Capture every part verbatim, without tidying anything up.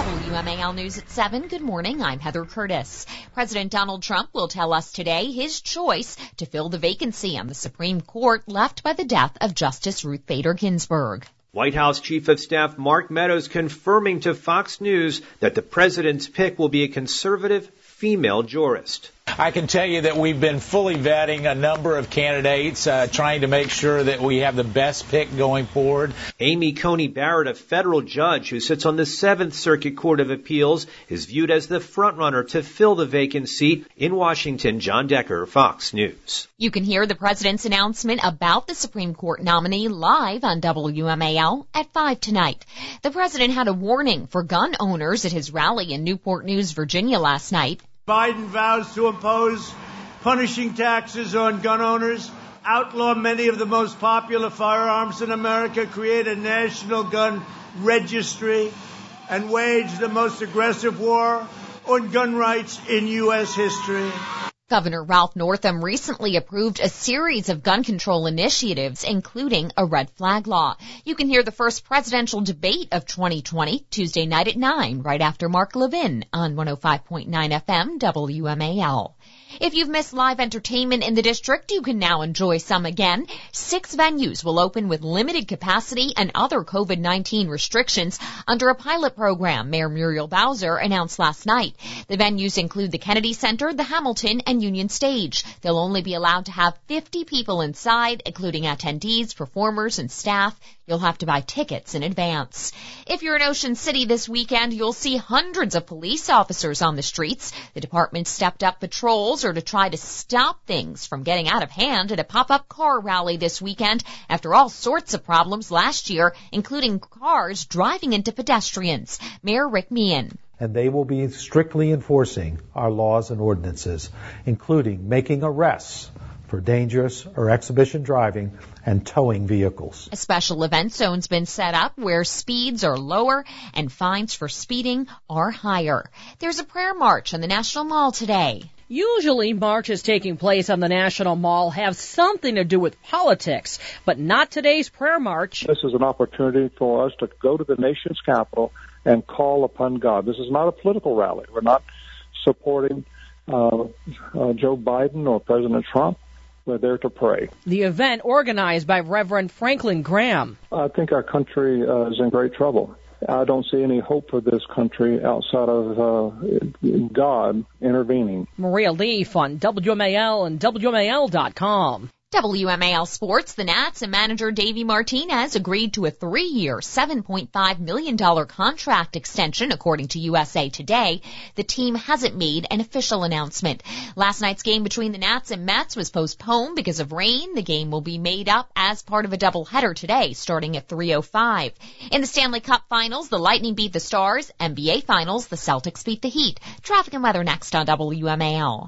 W M A L News at seven. Good morning. I'm Heather Curtis. President Donald Trump will tell us today his choice to fill the vacancy on the Supreme Court left by the death of Justice Ruth Bader Ginsburg. White House Chief of Staff Mark Meadows confirming to Fox News that the president's pick will be a conservative female jurist. I can tell you that we've been fully vetting a number of candidates, uh, trying to make sure that we have the best pick going forward. Amy Coney Barrett, a federal judge who sits on the Seventh Circuit Court of Appeals, is viewed as the frontrunner to fill the vacant seat. In Washington, John Decker, Fox News. You can hear the president's announcement about the Supreme Court nominee live on W M A L at five tonight. The president had a warning for gun owners at his rally in Newport News, Virginia last night. Biden vows to impose punishing taxes on gun owners, outlaw many of the most popular firearms in America, create a national gun registry, and wage the most aggressive war on gun rights in U S history. Governor Ralph Northam recently approved a series of gun control initiatives, including a red flag law. You can hear the first presidential debate of twenty twenty Tuesday night at nine, right after Mark Levin on one oh five point nine F M W M A L. If you've missed live entertainment in the district, you can now enjoy some again. Six venues will open with limited capacity and other COVID nineteen restrictions under a pilot program, Mayor Muriel Bowser announced last night. The venues include the Kennedy Center, the Hamilton, and Union Stage. They'll only be allowed to have fifty people inside, including attendees, performers, and staff. You'll have to buy tickets in advance. If you're in Ocean City this weekend, you'll see hundreds of police officers on the streets. The department stepped up patrols or to try to stop things from getting out of hand at a pop-up car rally this weekend after all sorts of problems last year, including cars driving into pedestrians. Mayor Rick Meehan. And they will be strictly enforcing our laws and ordinances, including making arrests for dangerous or exhibition driving and towing vehicles. A special event zone's been set up where speeds are lower and fines for speeding are higher. There's a prayer march on the National Mall today. Usually marches taking place on the National Mall have something to do with politics, but not today's prayer march. This is an opportunity for us to go to the nation's capital and call upon God. This is not a political rally. We're not supporting uh, uh, Joe Biden or President Trump. We're there to pray. The event organized by Reverend Franklin Graham. I think our country uh, is in great trouble. I don't see any hope for this country outside of uh, God intervening. Maria Leaf on W M A L and W M A L dot com. W M A L Sports, the Nats and manager Davey Martinez agreed to a three-year, seven point five million dollars contract extension, according to U S A Today. The team hasn't made an official announcement. Last night's game between the Nats and Mets was postponed because of rain. The game will be made up as part of a doubleheader today, starting at three oh five. In the Stanley Cup Finals, the Lightning beat the Stars. N B A Finals, the Celtics beat the Heat. Traffic and weather next on W M A L.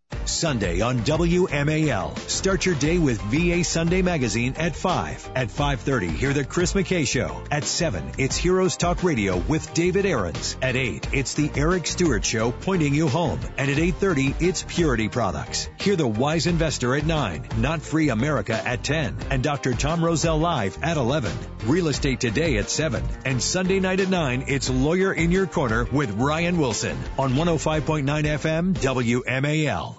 Sunday on W M A L. Start your day with V A Sunday Magazine at five. At five thirty, hear the Chris McKay Show. At seven, it's Heroes Talk Radio with David Aarons. At eight, it's the Eric Stewart Show pointing you home. And at eight thirty, it's Purity Products. Hear the Wise Investor at nine. Not Free America at ten. And Doctor Tom Roselle Live at eleven. Real Estate Today at seven. And Sunday night at nine, it's Lawyer in Your Corner with Ryan Wilson on one oh five point nine F M W M A L.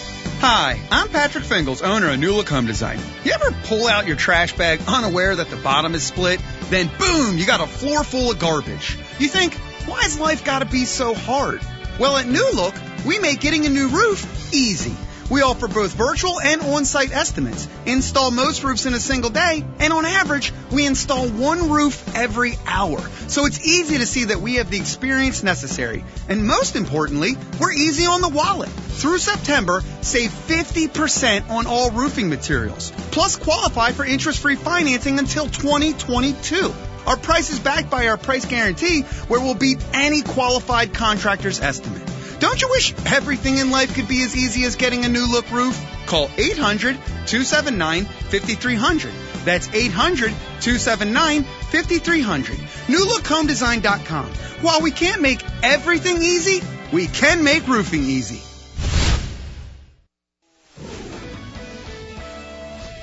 Hi, I'm Patrick Fingles, owner of New Look Home Design. You ever pull out your trash bag unaware that the bottom is split? Then boom, you got a floor full of garbage. You think, why's life gotta be so hard? Well, at New Look, we make getting a new roof easy. We offer both virtual and on-site estimates, install most roofs in a single day, and on average, we install one roof every hour. So it's easy to see that we have the experience necessary. And most importantly, we're easy on the wallet. Through September, save fifty percent on all roofing materials. Plus qualify for interest-free financing until twenty twenty-two. Our price is backed by our price guarantee, where we'll beat any qualified contractor's estimate. Don't you wish everything in life could be as easy as getting a new look roof? Call eight hundred, two seven nine, five three zero zero. That's eight hundred, two seven nine, five three zero zero. new look home design dot com. While we can't make everything easy, we can make roofing easy.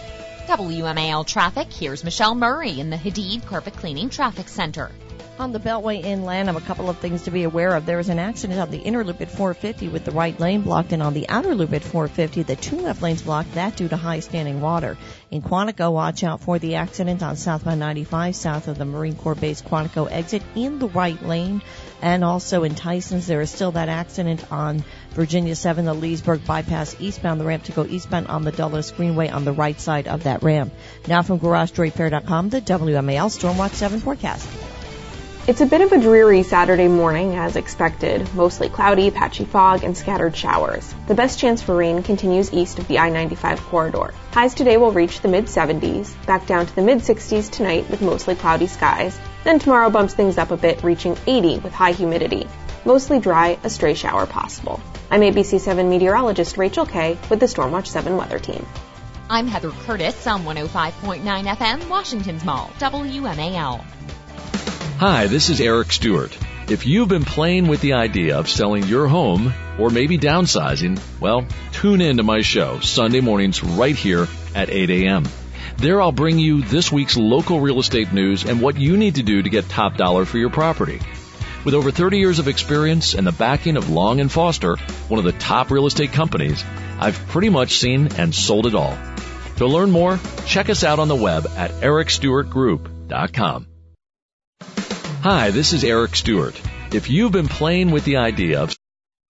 W M A L traffic, here's Michelle Murray in the Hadid Carpet Cleaning Traffic Center. On the Beltway in Lanham, a couple of things to be aware of. There was an accident on the inner loop at four fifty with the right lane blocked, and on the outer loop at four fifty, the two left lanes blocked, that due to high standing water. In Quantico, watch out for the accident on southbound ninety-five, south of the Marine Corps Base Quantico exit in the right lane. And also in Tysons, there is still that accident on Virginia seven, the Leesburg bypass eastbound, the ramp to go eastbound on the Dulles Greenway on the right side of that ramp. Now from Garage Door Repair dot com, the W M A L Stormwatch seven forecast. It's a bit of a dreary Saturday morning as expected, mostly cloudy, patchy fog, and scattered showers. The best chance for rain continues east of the I ninety-five corridor. Highs today will reach the mid seventies, back down to the mid sixties tonight with mostly cloudy skies. Then tomorrow bumps things up a bit, reaching eighty with high humidity. Mostly dry, a stray shower possible. I'm A B C seven meteorologist Rachel Kay with the Stormwatch seven weather team. I'm Heather Curtis on one oh five point nine F M, Washington's Mall, W M A L. Hi, this is Eric Stewart. If you've been playing with the idea of selling your home or maybe downsizing, well, tune in to my show Sunday mornings right here at eight a.m. There I'll bring you this week's local real estate news and what you need to do to get top dollar for your property. With over thirty years of experience and the backing of Long and Foster, one of the top real estate companies, I've pretty much seen and sold it all. To learn more, check us out on the web at eric stewart group dot com. Hi, this is Eric Stewart. If you've been playing with the idea of...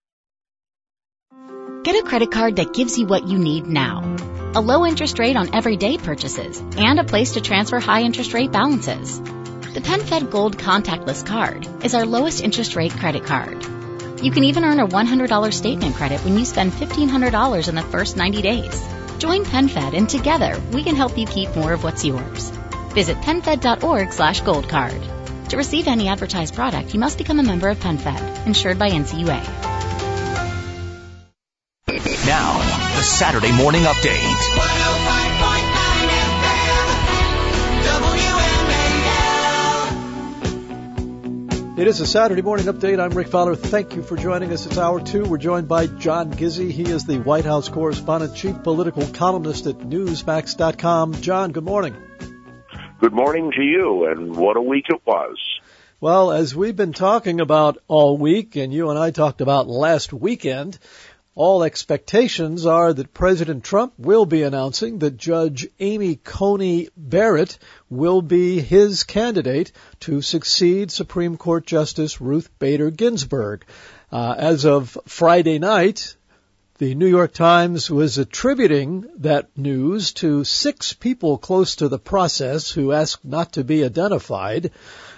Get a credit card that gives you what you need now. A low interest rate on everyday purchases and a place to transfer high interest rate balances. The PenFed Gold Contactless Card is our lowest interest rate credit card. You can even earn a one hundred dollars statement credit when you spend fifteen hundred dollars in the first ninety days. Join PenFed and together we can help you keep more of what's yours. Visit penfed.org slash gold card. To receive any advertised product, you must become a member of PenFed, insured by N C U A. Now, the Saturday Morning Update. one oh five point nine F M, W M A L. It is a Saturday Morning Update. I'm Rick Fowler. Thank you for joining us. It's hour two. We're joined by John Gizzi. He is the White House correspondent, chief political columnist at Newsmax dot com. John, good morning. Good morning to you, and what a week it was. Well, as we've been talking about all week, and you and I talked about last weekend, all expectations are that President Trump will be announcing that Judge Amy Coney Barrett will be his candidate to succeed Supreme Court Justice Ruth Bader Ginsburg. Uh, as of Friday night, the New York Times was attributing that news to six people close to the process who asked not to be identified.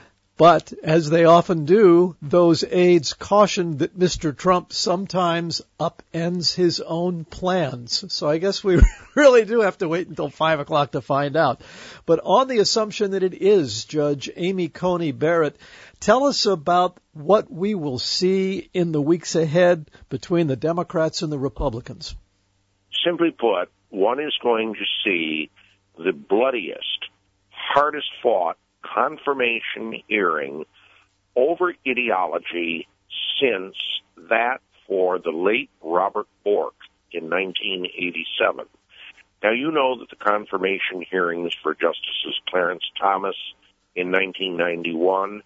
But, as they often do, those aides cautioned that Mister Trump sometimes upends his own plans. So I guess we really do have to wait until five o'clock to find out. But on the assumption that it is Judge Amy Coney Barrett, tell us about what we will see in the weeks ahead between the Democrats and the Republicans. Simply put, one is going to see the bloodiest, hardest fought confirmation hearing over ideology since that for the late Robert Bork in nineteen eighty-seven. Now, you know that the confirmation hearings for Justices Clarence Thomas in nineteen ninety-one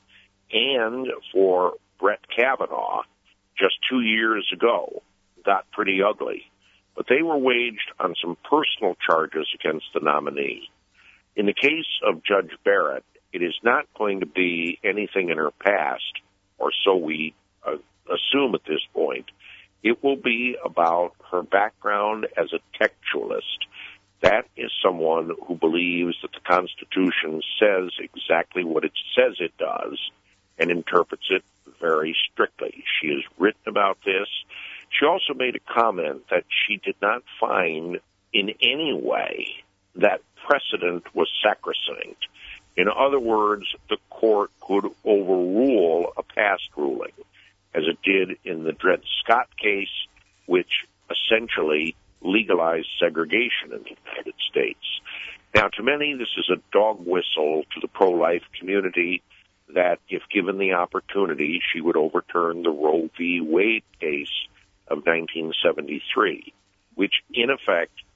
and for Brett Kavanaugh just two years ago got pretty ugly. But they were waged on some personal charges against the nominee. In the case of Judge Barrett, it is not going to be anything in her past, or so we uh, assume at this point. It will be about her background as a textualist. That is someone who believes that the Constitution says exactly what it says it does and interprets it very strictly. She has written about this. She also made a comment that she did not find in any way that precedent was sacrosanct. In other words, the court could overrule a past ruling, as it did in the Dred Scott case, which essentially legalized segregation in the United States. Now, to many, this is a dog whistle to the pro-life community that, if given the opportunity, she would overturn the Roe v. Wade case of nineteen seventy-three, which in effect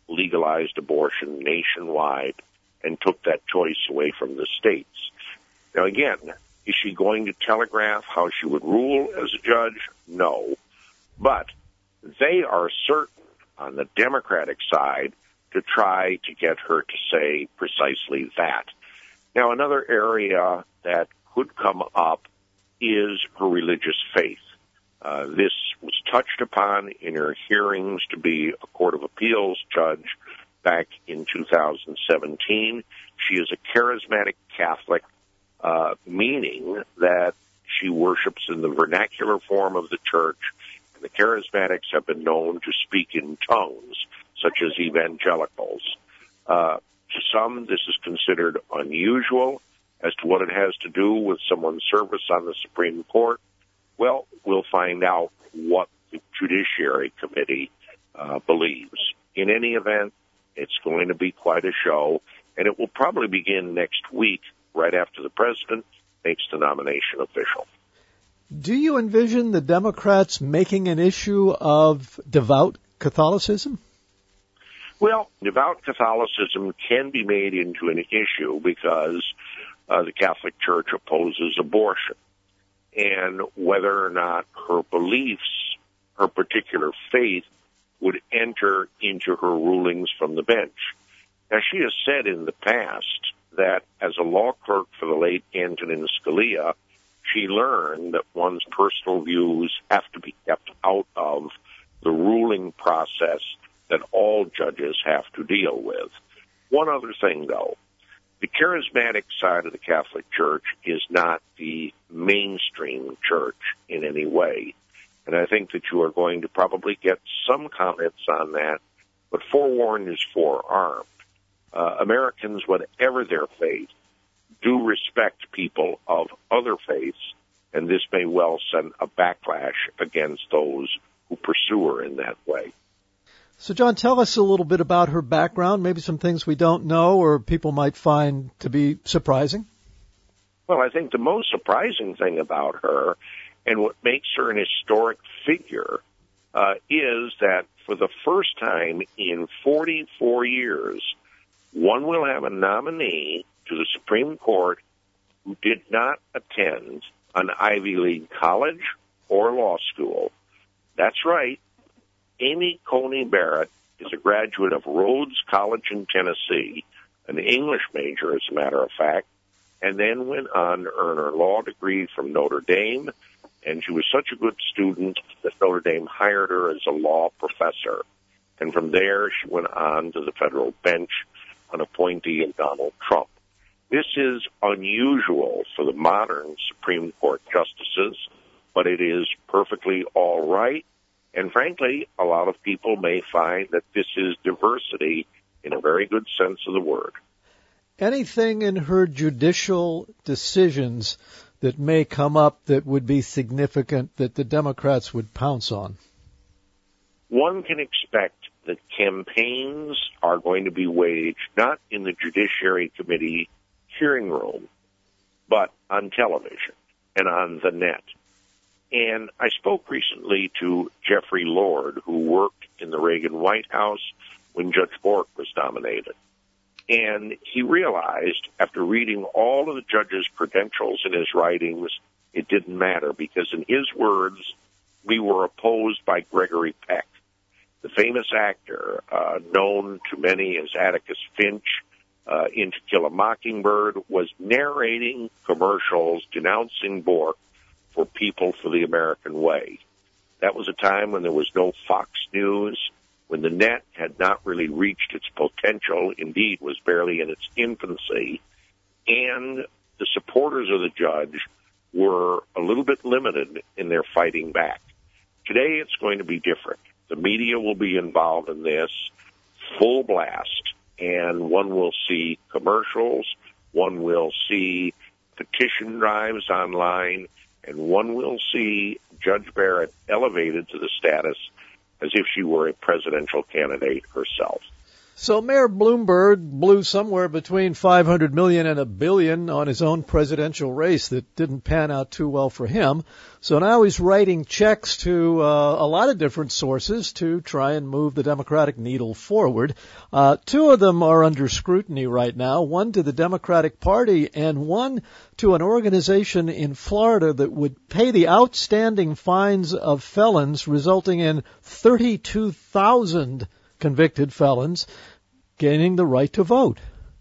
legalized abortion nationwide and took that choice away from the states. Now, again, is she going to telegraph how she would rule as a judge? No. But they are certain on the Democratic side to try to get her to say precisely that. Now, another area that could come up is her religious faith. Uh, this was touched upon in her hearings to be a Court of Appeals judge back in two thousand seventeen. She is a charismatic Catholic, uh, meaning that she worships in the vernacular form of the church. And the charismatics have been known to speak in tongues, such as evangelicals. Uh, to some, this is considered unusual. As to what it has to do with someone's service on the Supreme Court, well, we'll find out what the Judiciary Committee uh, believes. In any event, it's going to be quite a show, and it will probably begin next week, right after the president makes the nomination official. Do you envision the Democrats making an issue of devout Catholicism? Well, devout Catholicism can be made into an issue because uh, the Catholic Church opposes abortion. And whether or not her beliefs, her particular faith, would enter into her rulings from the bench. Now, she has said in the past that as a law clerk for the late Antonin Scalia, she learned that one's personal views have to be kept out of the ruling process that all judges have to deal with. One other thing, though. The charismatic side of the Catholic Church is not the mainstream church in any way. And I think that you are going to probably get some comments on that, but forewarned is forearmed. Uh, Americans, whatever their faith, do respect people of other faiths, and this may well send a backlash against those who pursue her in that way. So, John, tell us a little bit about her background, maybe some things we don't know or people might find to be surprising. Well, I think the most surprising thing about her and what makes her an historic figure uh, is that for the first time in forty-four years, one will have a nominee to the Supreme Court who did not attend an Ivy League college or law school. That's right. Amy Coney Barrett is a graduate of Rhodes College in Tennessee, an English major, as a matter of fact, and then went on to earn her law degree from Notre Dame, and she was such a good student that Notre Dame hired her as a law professor. And from there, she went on to the federal bench, an appointee of Donald Trump. This is unusual for the modern Supreme Court justices, but it is perfectly all right. And frankly, a lot of people may find that this is diversity in a very good sense of the word. Anything in her judicial decisions that may come up that would be significant that the Democrats would pounce on? One can expect that campaigns are going to be waged not in the Judiciary Committee hearing room, but on television and on the net. And I spoke recently to Jeffrey Lord, who worked in the Reagan White House when Judge Bork was nominated. And he realized, after reading all of the judge's credentials in his writings, it didn't matter because, in his words, we were opposed by Gregory Peck, the famous actor uh, known to many as Atticus Finch uh, in To Kill a Mockingbird, was narrating commercials denouncing Bork for People for the American Way. That was a time when there was no Fox News, when the net had not really reached its potential, indeed was barely in its infancy, and the supporters of the judge were a little bit limited in their fighting back. Today it's going to be different. The media will be involved in this full blast, and one will see commercials, one will see petition drives online, and one will see Judge Barrett elevated to the status as if she were a presidential candidate herself. So Mayor Bloomberg blew somewhere between five hundred million dollars and a billion on his own presidential race that didn't pan out too well for him. So now he's writing checks to uh, a lot of different sources to try and move the Democratic needle forward. Uh, two of them are under scrutiny right now, one to the Democratic Party and one to an organization in Florida that would pay the outstanding fines of felons, resulting in thirty-two thousand convicted felons gaining the right to vote.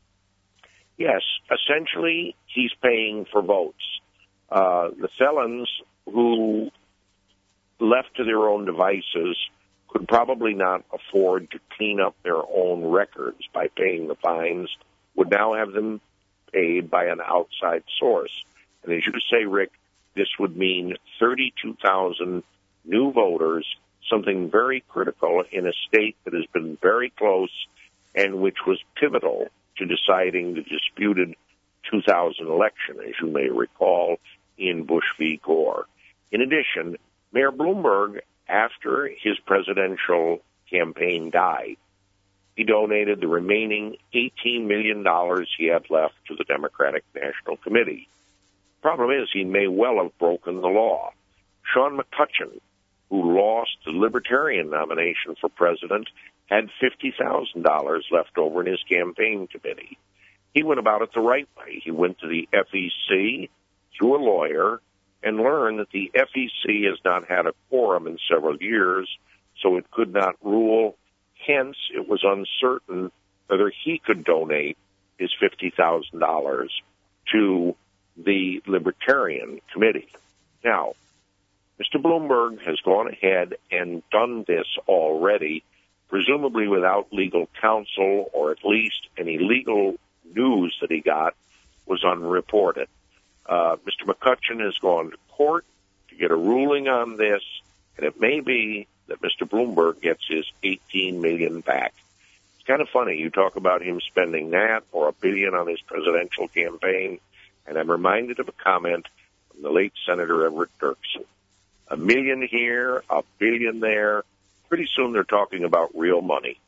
Yes, essentially, he's paying for votes. Uh, the felons who, left to their own devices, could probably not afford to clean up their own records by paying the fines, would now have them paid by an outside source. And as you say, Rick, this would mean thirty-two thousand new voters, something very critical in a state that has been very close and which was pivotal to deciding the disputed two thousand election, as you may recall, in Bush v. Gore. In addition, Mayor Bloomberg, after his presidential campaign died, he donated the remaining eighteen million dollars he had left to the Democratic National Committee. The problem is he may well have broken the law. Sean McCutcheon, who lost the Libertarian nomination for president, had fifty thousand dollars left over in his campaign committee. He went about it the right way. He went to the F E C through a lawyer and learned that the F E C has not had a quorum in several years, so it could not rule. Hence, it was uncertain whether he could donate his fifty thousand dollars to the Libertarian committee. Now, Mister Bloomberg has gone ahead and done this already, presumably without legal counsel, or at least any legal news that he got was unreported. Uh, Mister McCutcheon has gone to court to get a ruling on this, and it may be that Mister Bloomberg gets his eighteen million dollars back. It's kind of funny. You talk about him spending that or a billion on his presidential campaign, and I'm reminded of a comment from the late Senator Everett Dirksen. A million here, a billion there. Pretty soon they're talking about real money.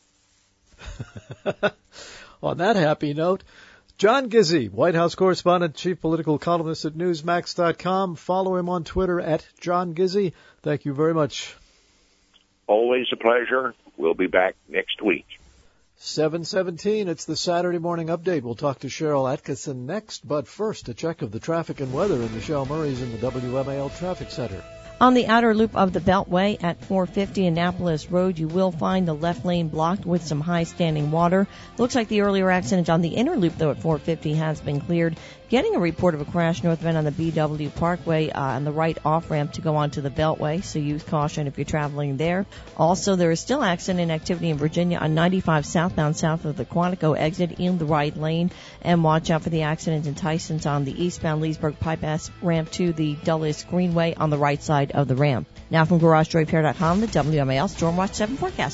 On that happy note, John Gizzi, White House correspondent, chief political columnist at Newsmax dot com. Follow him on Twitter at John Gizzi. Thank you very much. Always a pleasure. We'll be back next week. seven seventeen, it's the Saturday Morning Update. We'll talk to Cheryl Atkinson next, but first, a check of the traffic and weather, and Michelle Murray's in the W M A L Traffic Center. On the outer loop of the Beltway at four fifty Annapolis Road, you will find the left lane blocked with some high standing water. Looks like the earlier accident on the inner loop, though, at four fifty has been cleared. Getting a report of a crash northbound on the B W Parkway uh, on the right off-ramp to go onto the Beltway, so use caution if you're traveling there. Also, there is still accident activity in Virginia on ninety-five southbound south of the Quantico exit in the right lane. And watch out for the accident in Tyson's on the eastbound Leesburg bypass ramp to the Dulles Greenway on the right side of the ramp. Now from Garage Joy Repair dot com, the W M A L Stormwatch seven forecast.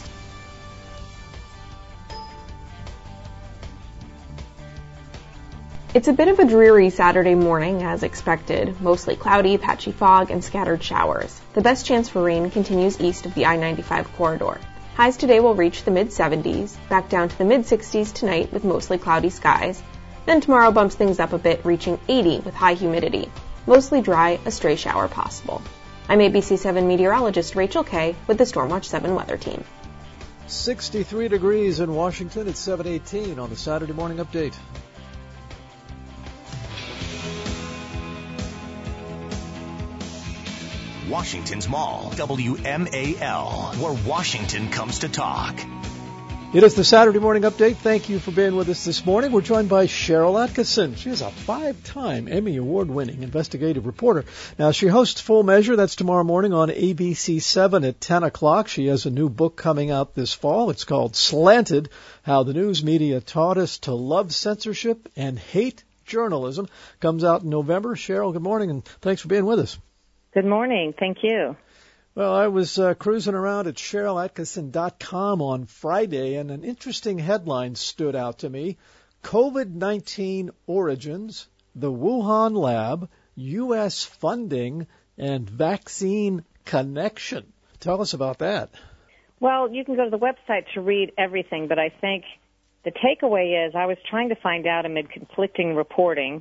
It's a bit of a dreary Saturday morning as expected. Mostly cloudy, patchy fog, and scattered showers. The best chance for rain continues east of the I ninety-five corridor. Highs today will reach the mid seventies, back down to the mid sixties tonight with mostly cloudy skies. Then tomorrow bumps things up a bit, reaching eighty with high humidity. Mostly dry, a stray shower possible. I'm A B C seven meteorologist Rachel Kay with the Stormwatch seven weather team. sixty-three degrees in Washington. It's seven eighteen on the Saturday Morning Update. Washington's Mall, W M A L, where Washington comes to talk. It is the Saturday Morning Update. Thank you for being with us this morning. We're joined by Cheryl Atkinson. She is a five-time Emmy Award-winning investigative reporter. Now, she hosts Full Measure. That's tomorrow morning on A B C seven at ten o'clock. She has a new book coming out this fall. It's called Slanted, How the News Media Taught Us to Love Censorship and Hate Journalism. Comes out in November. Cheryl, good morning, and thanks for being with us. Good morning. Thank you. Well, I was uh, cruising around at Cheryl Atkinson dot com on Friday, and an interesting headline stood out to me. COVID nineteen origins, the Wuhan lab, U S funding, and vaccine connection. Tell us about that. Well, you can go to the website to read everything, but I think the takeaway is I was trying to find out amid conflicting reporting,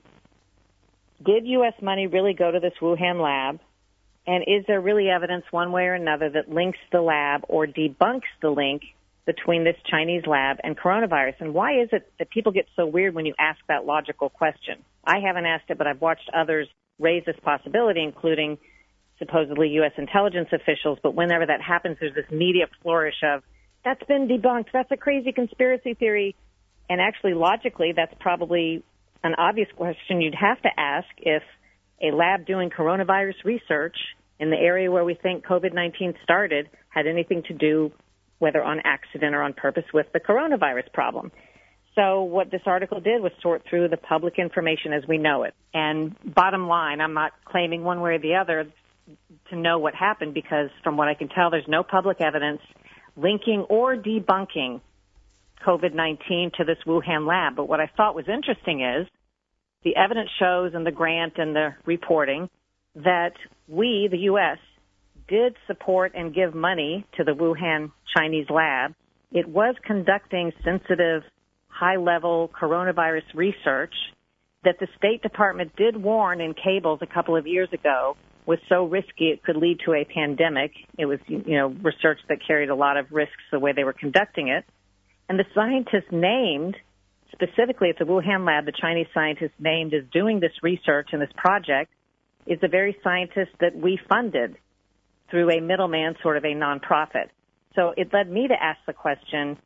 did U S money really go to this Wuhan lab? And is there really evidence one way or another that links the lab or debunks the link between this Chinese lab and coronavirus? And why is it that people get so weird when you ask that logical question? I haven't asked it, but I've watched others raise this possibility, including supposedly U S intelligence officials. But whenever that happens, there's this media flourish of, that's been debunked, that's a crazy conspiracy theory. And actually, logically, that's probably an obvious question you'd have to ask if a lab doing coronavirus research in the area where we think COVID nineteen started had anything to do, whether on accident or on purpose, with the coronavirus problem. So what this article did was sort through the public information as we know it. And bottom line, I'm not claiming one way or the other to know what happened, because from what I can tell, there's no public evidence linking or debunking COVID nineteen to this Wuhan lab. But what I thought was interesting is the evidence shows in the grant and the reporting that we, the U S, did support and give money to the Wuhan Chinese lab. It was conducting sensitive, high-level coronavirus research that the State Department did warn in cables a couple of years ago was so risky it could lead to a pandemic. It was, you know, research that carried a lot of risks the way they were conducting it. And the scientists named, specifically at the Wuhan lab, the Chinese scientists named as doing this research and this project is the very scientist that we funded through a middleman, sort of a nonprofit. So it led me to ask the question,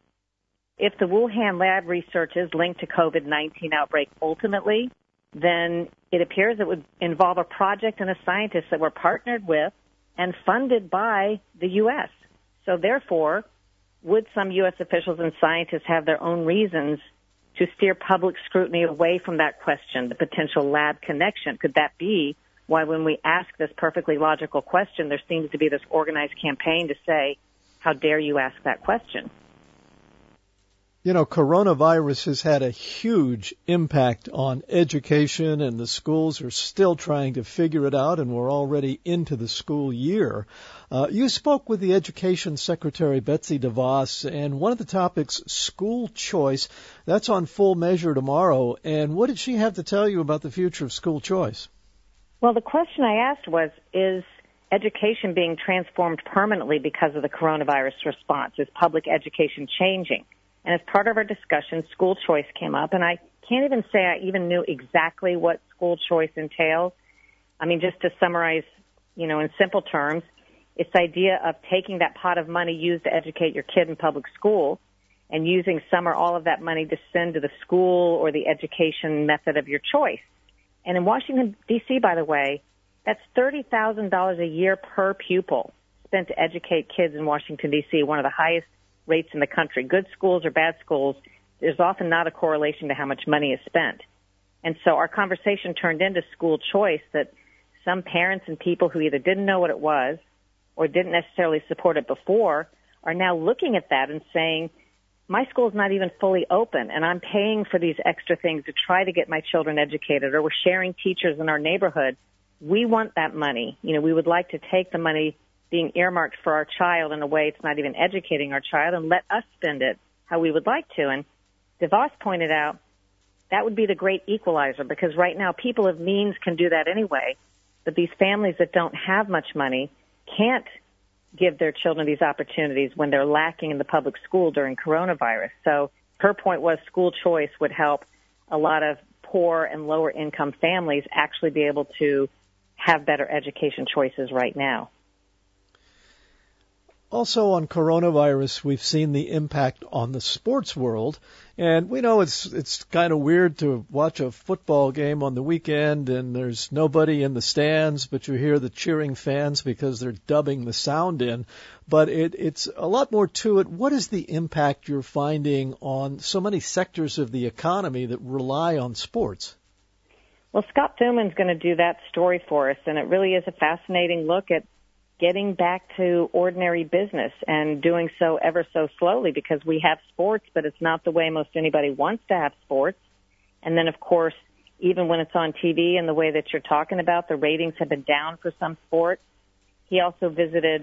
if the Wuhan lab research is linked to COVID nineteen outbreak ultimately, then it appears it would involve a project and a scientist that were partnered with and funded by the U S. So therefore, would some U S officials and scientists have their own reasons to steer public scrutiny away from that question, the potential lab connection? Could that be why when we ask this perfectly logical question, there seems to be this organized campaign to say, how dare you ask that question? You know, coronavirus has had a huge impact on education, and the schools are still trying to figure it out, and we're already into the school year. Uh, you spoke with the Education Secretary, Betsy DeVos, and one of the topics, school choice. That's on Full Measure tomorrow. And what did she have to tell you about the future of school choice? Well, the question I asked was, is education being transformed permanently because of the coronavirus response? Is public education changing? And as part of our discussion, school choice came up, and I can't even say I even knew exactly what school choice entails. I mean, just to summarize, you know, in simple terms, it's the idea of taking that pot of money used to educate your kid in public school and using some or all of that money to send to the school or the education method of your choice. And in Washington, D C, by the way, that's thirty thousand dollars a year per pupil spent to educate kids in Washington, D C, one of the highest rates in the country. Good schools or bad schools, there's often not a correlation to how much money is spent. And so our conversation turned into school choice, that some parents and people who either didn't know what it was or didn't necessarily support it before are now looking at that and saying, my school's not even fully open, and I'm paying for these extra things to try to get my children educated, or we're sharing teachers in our neighborhood. We want that money. You know, we would like to take the money being earmarked for our child in a way it's not even educating our child, and let us spend it how we would like to. And DeVos pointed out that would be the great equalizer, because right now people of means can do that anyway, but these families that don't have much money can't give their children these opportunities when they're lacking in the public school during coronavirus. So her point was school choice would help a lot of poor and lower income families actually be able to have better education choices right now. Also on coronavirus, we've seen the impact on the sports world, and we know it's it's kind of weird to watch a football game on the weekend and there's nobody in the stands, but you hear the cheering fans because they're dubbing the sound in. But it, it's a lot more to it. What is the impact you're finding on so many sectors of the economy that rely on sports? Well, Scott Thuman's going to do that story for us, and it really is a fascinating look at getting back to ordinary business and doing so ever so slowly, because we have sports, but it's not the way most anybody wants to have sports. And then, of course, even when it's on T V and the way that you're talking about, the ratings have been down for some sports. He also visited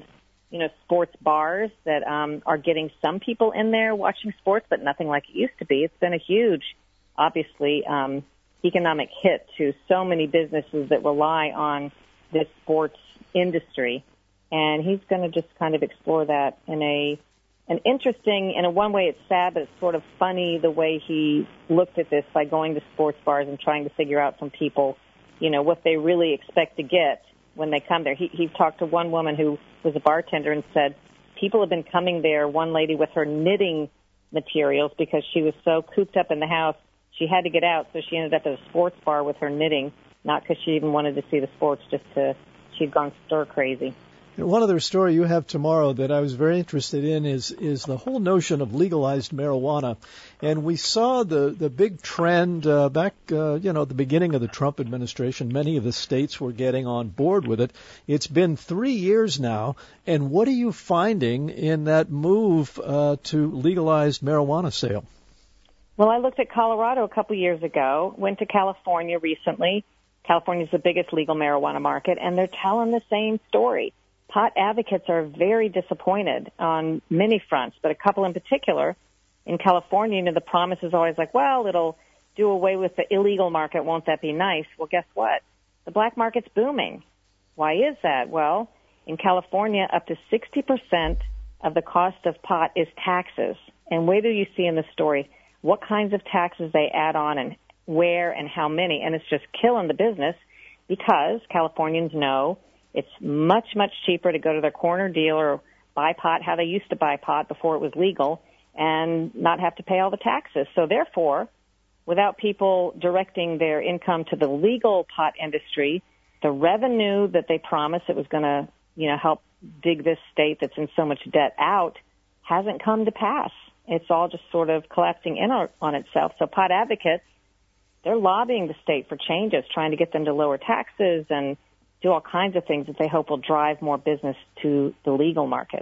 you know, sports bars that um, are getting some people in there watching sports, but nothing like it used to be. It's been a huge, obviously, um, economic hit to so many businesses that rely on this sports industry. And he's going to just kind of explore that in a an interesting, in a one way it's sad, but it's sort of funny the way he looked at this by going to sports bars and trying to figure out from people, you know, what they really expect to get when they come there. He, he talked to one woman who was a bartender and said people have been coming there, one lady with her knitting materials because she was so cooped up in the house, she had to get out, so she ended up at a sports bar with her knitting, not because she even wanted to see the sports, just to, she'd gone stir crazy. One other story you have tomorrow that I was very interested in is is the whole notion of legalized marijuana. And we saw the, the big trend uh, back, uh, you know, at the beginning of the Trump administration. Many of the states were getting on board with it. It's been three years now. And what are you finding in that move uh, to legalized marijuana sale? Well, I looked at Colorado a couple years ago, went to California recently. California's the biggest legal marijuana market, and they're telling the same story. Pot advocates are very disappointed on many fronts, but a couple in particular. In California, you know, the promise is always like, well, it'll do away with the illegal market. Won't that be nice? Well, guess what? The black market's booming. Why is that? Well, in California, up to sixty percent of the cost of pot is taxes. And where do you see in the story what kinds of taxes they add on and where and how many? And it's just killing the business because Californians know it's much, much cheaper to go to their corner dealer or buy pot how they used to buy pot before it was legal and not have to pay all the taxes. So therefore, without people directing their income to the legal pot industry, the revenue that they promised it was going to, you know, help dig this state that's in so much debt out hasn't come to pass. It's all just sort of collapsing in on itself. So pot advocates, they're lobbying the state for changes, trying to get them to lower taxes and do all kinds of things that they hope will drive more business to the legal market.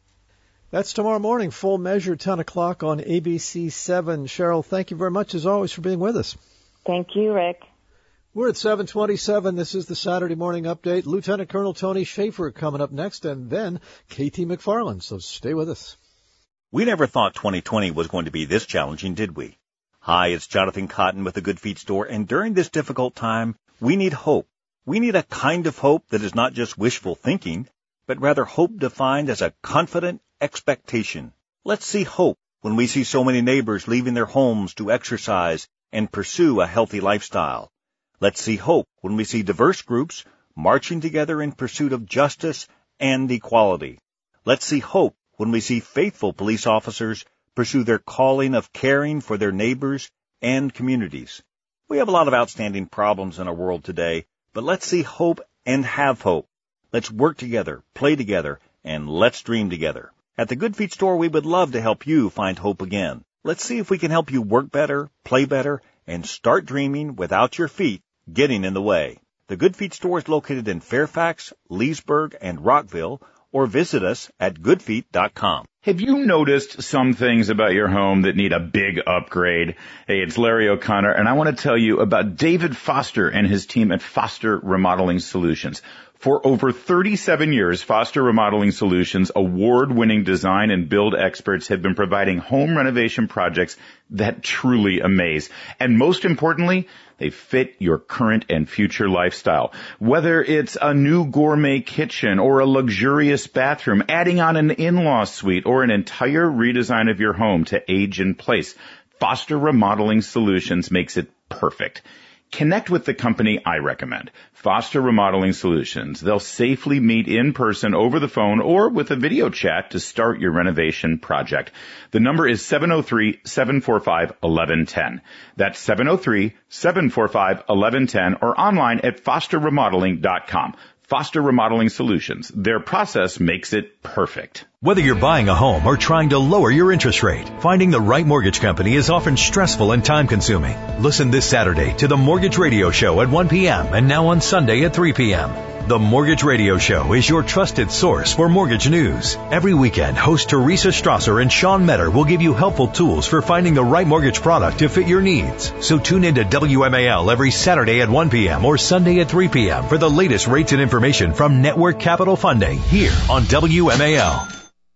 That's tomorrow morning, Full Measure, ten o'clock on A B C seven. Cheryl, thank you very much, as always, for being with us. Thank you, Rick. We're at seven twenty-seven. This is the Saturday Morning Update. Lieutenant Colonel Tony Schaefer coming up next, and then K T McFarland. So stay with us. We never thought twenty twenty was going to be this challenging, did we? Hi, it's Jonathan Cotton with the Good Feet Store, and during this difficult time, we need hope. We need a kind of hope that is not just wishful thinking, but rather hope defined as a confident expectation. Let's see hope when we see so many neighbors leaving their homes to exercise and pursue a healthy lifestyle. Let's see hope when we see diverse groups marching together in pursuit of justice and equality. Let's see hope when we see faithful police officers pursue their calling of caring for their neighbors and communities. We have a lot of outstanding problems in our world today, but let's see hope and have hope. Let's work together, play together, and let's dream together. At the Good Feet Store, we would love to help you find hope again. Let's see if we can help you work better, play better, and start dreaming without your feet getting in the way. The Good Feet Store is located in Fairfax, Leesburg, and Rockville, or visit us at good feet dot com. Have you noticed some things about your home that need a big upgrade? Hey, it's Larry O'Connor, and I want to tell you about David Foster and his team at Foster Remodeling Solutions. For over thirty-seven years, Foster Remodeling Solutions, award-winning design and build experts, have been providing home renovation projects that truly amaze. And most importantly, they fit your current and future lifestyle. Whether it's a new gourmet kitchen or a luxurious bathroom, adding on an in-law suite, or an entire redesign of your home to age in place, Foster Remodeling Solutions makes it perfect. Connect with the company I recommend, Foster Remodeling Solutions. They'll safely meet in person, over the phone, or with a video chat to start your renovation project. The number is seven oh three, seven four five, one one one zero. That's seven oh three, seven four five, one one one zero or online at foster remodeling dot com. Foster Remodeling Solutions. Their process makes it perfect. Whether you're buying a home or trying to lower your interest rate, finding the right mortgage company is often stressful and time-consuming. Listen this Saturday to the Mortgage Radio Show at one p.m. and now on Sunday at three p.m. The Mortgage Radio Show is your trusted source for mortgage news. Every weekend, host Teresa Strasser and Sean Metter will give you helpful tools for finding the right mortgage product to fit your needs. So tune in to W M A L every Saturday at one p.m. or Sunday at three p.m. for the latest rates and information from Network Capital Funding here on W M A L.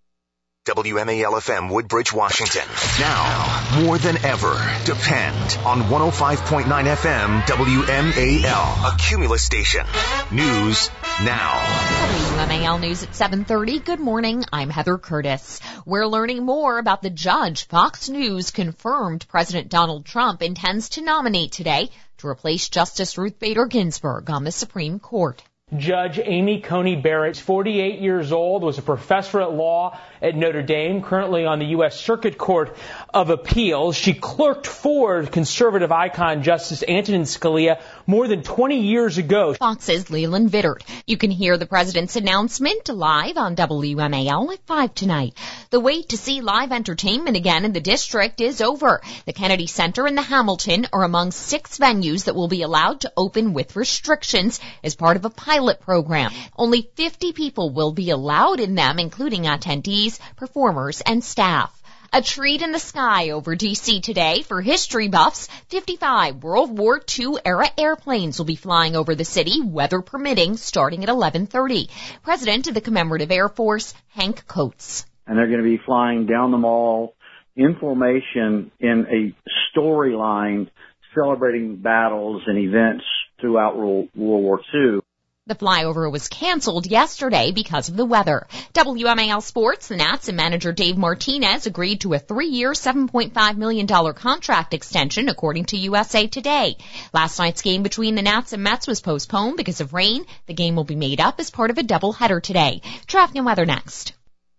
W M A L F M Woodbridge, Washington. Now, more than ever, depend on one oh five point nine F M W M A L, a Cumulus station. News now. W M A L News at seven thirty. Good morning. I'm Heather Curtis. We're learning more about the judge Fox News confirmed President Donald Trump intends to nominate today to replace Justice Ruth Bader Ginsburg on the Supreme Court. Judge Amy Coney Barrett, forty-eight years old, was a professor at law at Notre Dame, currently on the U S Circuit Court of Appeals. She clerked for conservative icon Justice Antonin Scalia more than twenty years ago. Fox's Leland Vittert. You can hear the president's announcement live on W M A L at five tonight. The wait to see live entertainment again in the district is over. The Kennedy Center and the Hamilton are among six venues that will be allowed to open with restrictions as part of a pilot program. Only fifty people will be allowed in them, including attendees, performers, and staff. A treat in the sky over D C today for history buffs. fifty-five World War Two era airplanes will be flying over the city, weather permitting, starting at eleven thirty. President of the Commemorative Air Force, Hank Coates. And they're going to be flying down the mall in formation in a storyline celebrating battles and events throughout World War Two. The flyover was canceled yesterday because of the weather. W M A L Sports, the Nats and manager Dave Martinez agreed to a three-year, seven point five million dollars contract extension, according to U S A Today. Last night's game between the Nats and Mets was postponed because of rain. The game will be made up as part of a doubleheader today. Traffic and weather next.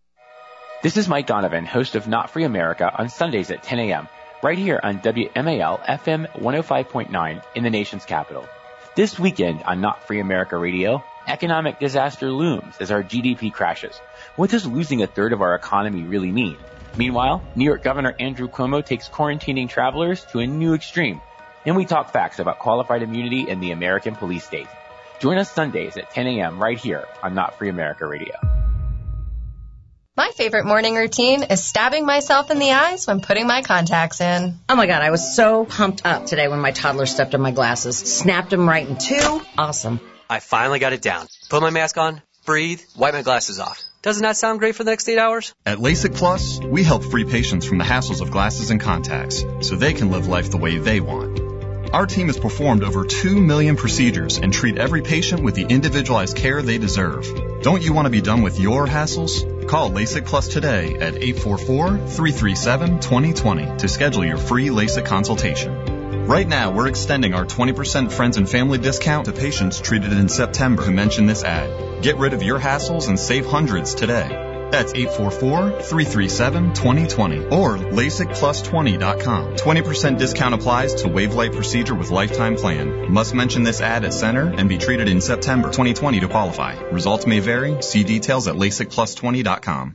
This is Mike Donovan, host of Not Free America on Sundays at ten a.m., right here on W M A L F M one oh five point nine in the nation's capital. This weekend on Not Free America Radio, economic disaster looms as our G D P crashes. What does losing a third of our economy really mean? Meanwhile, New York Governor Andrew Cuomo takes quarantining travelers to a new extreme. And we talk facts about qualified immunity in the American police state. Join us Sundays at ten a.m. right here on Not Free America Radio. My favorite morning routine is stabbing myself in the eyes when putting my contacts in. Oh my God, I was so pumped up today when my toddler stepped on my glasses. Snapped them right in two. Awesome. I finally got it down. Put my mask on, breathe, wipe my glasses off. Doesn't that sound great for the next eight hours? At LASIK Plus, we help free patients from the hassles of glasses and contacts so they can live life the way they want. Our team has performed over two million procedures and treat every patient with the individualized care they deserve. Don't you want to be done with your hassles? Call LASIK Plus today at eight four four, three three seven, two zero two zero to schedule your free LASIK consultation. Right now, we're extending our twenty percent friends and family discount to patients treated in September who mention this ad. Get rid of your hassles and save hundreds today. That's eight four four, three three seven, two zero two zero or LASIK plus twenty dot com. twenty percent discount applies to Wavelight procedure with lifetime plan. Must mention this ad at center and be treated in September twenty twenty to qualify. Results may vary. See details at LASIK plus twenty dot com.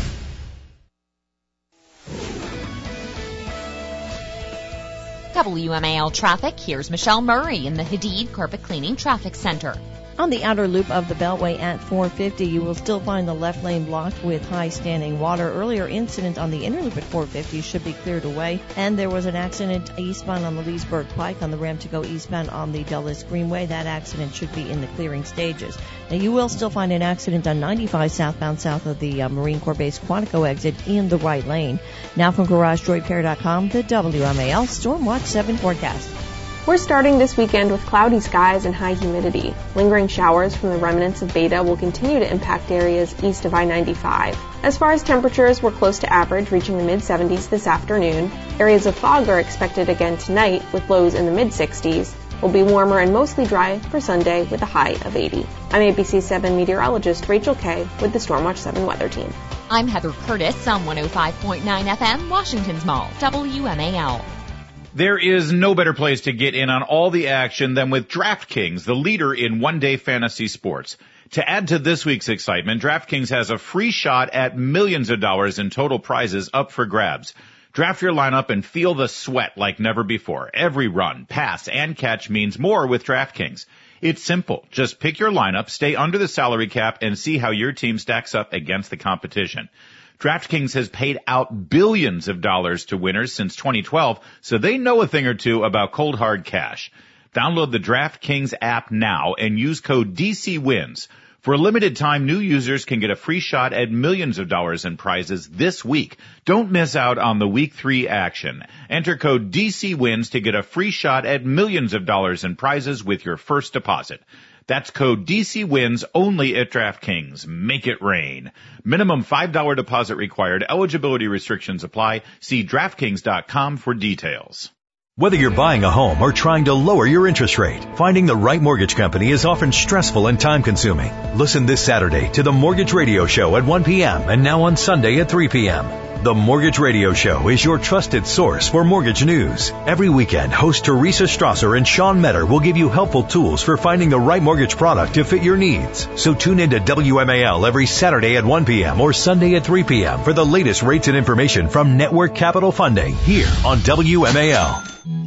W M A L traffic. Here's Michelle Murray in the Hadid Carpet Cleaning Traffic Center. On the outer loop of the Beltway at four fifty, you will still find the left lane blocked with high standing water. Earlier incident on the inner loop at four fifty should be cleared away. And there was an accident eastbound on the Leesburg Pike on the ramp to go eastbound on the Dulles Greenway. That accident should be in the clearing stages. Now, you will still find an accident on ninety-five southbound south of the uh, Marine Corps Base Quantico exit in the right lane. Now from Garage Door Repair dot com, the W M A L Storm Watch seven forecast. We're starting this weekend with cloudy skies and high humidity. Lingering showers from the remnants of Beta will continue to impact areas east of I ninety-five. As far as temperatures, we're close to average, reaching the mid seventies this afternoon. Areas of fog are expected again tonight, with lows in the mid sixties. Will be warmer and mostly dry for Sunday with a high of eighty. I'm A B C seven meteorologist Rachel Kay with the Stormwatch seven weather team. I'm Heather Curtis on one oh five point nine F M, Washington's Mall, W M A L. There is no better place to get in on all the action than with DraftKings, the leader in one-day fantasy sports. To add to this week's excitement, DraftKings has a free shot at millions of dollars in total prizes up for grabs. Draft your lineup and feel the sweat like never before. Every run, pass, and catch means more with DraftKings. It's simple. Just pick your lineup, stay under the salary cap, and see how your team stacks up against the competition. DraftKings has paid out billions of dollars to winners since twenty twelve, so they know a thing or two about cold hard cash. Download the DraftKings app now and use code D C wins. For a limited time, new users can get a free shot at millions of dollars in prizes this week. Don't miss out on the week three action. Enter code D C wins to get a free shot at millions of dollars in prizes with your first deposit. That's code D C wins only at DraftKings. Make it rain. Minimum five dollars deposit required. Eligibility restrictions apply. See DraftKings dot com for details. Whether you're buying a home or trying to lower your interest rate, finding the right mortgage company is often stressful and time-consuming. Listen this Saturday to the Mortgage Radio Show at one p.m. and now on Sunday at three p.m. The Mortgage Radio Show is your trusted source for mortgage news. Every weekend, host Teresa Strasser and Sean Metter will give you helpful tools for finding the right mortgage product to fit your needs. So tune in to W M A L every Saturday at one p.m. or Sunday at three p.m. for the latest rates and information from Network Capital Funding here on W M A L.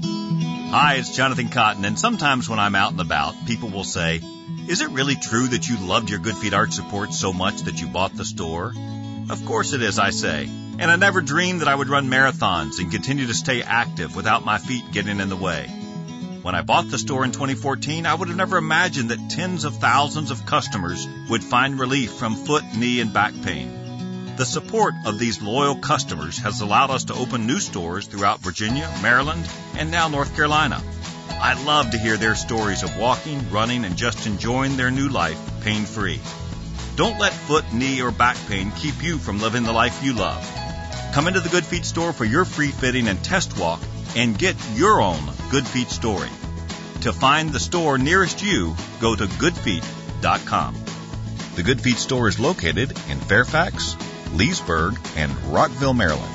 Hi, it's Jonathan Cotton, and sometimes when I'm out and about, people will say, "Is it really true that you loved your Good Feet Arch Support so much that you bought the store?" Of course it is, I say. And I never dreamed that I would run marathons and continue to stay active without my feet getting in the way. When I bought the store in twenty fourteen, I would have never imagined that tens of thousands of customers would find relief from foot, knee, and back pain. The support of these loyal customers has allowed us to open new stores throughout Virginia, Maryland, and now North Carolina. I love to hear their stories of walking, running, and just enjoying their new life pain-free. Don't let foot, knee, or back pain keep you from living the life you love. Come into the Good Feet store for your free fitting and test walk and get your own Good Feet story. To find the store nearest you, go to good feet dot com. The Good Feet store is located in Fairfax, Leesburg, and Rockville, Maryland.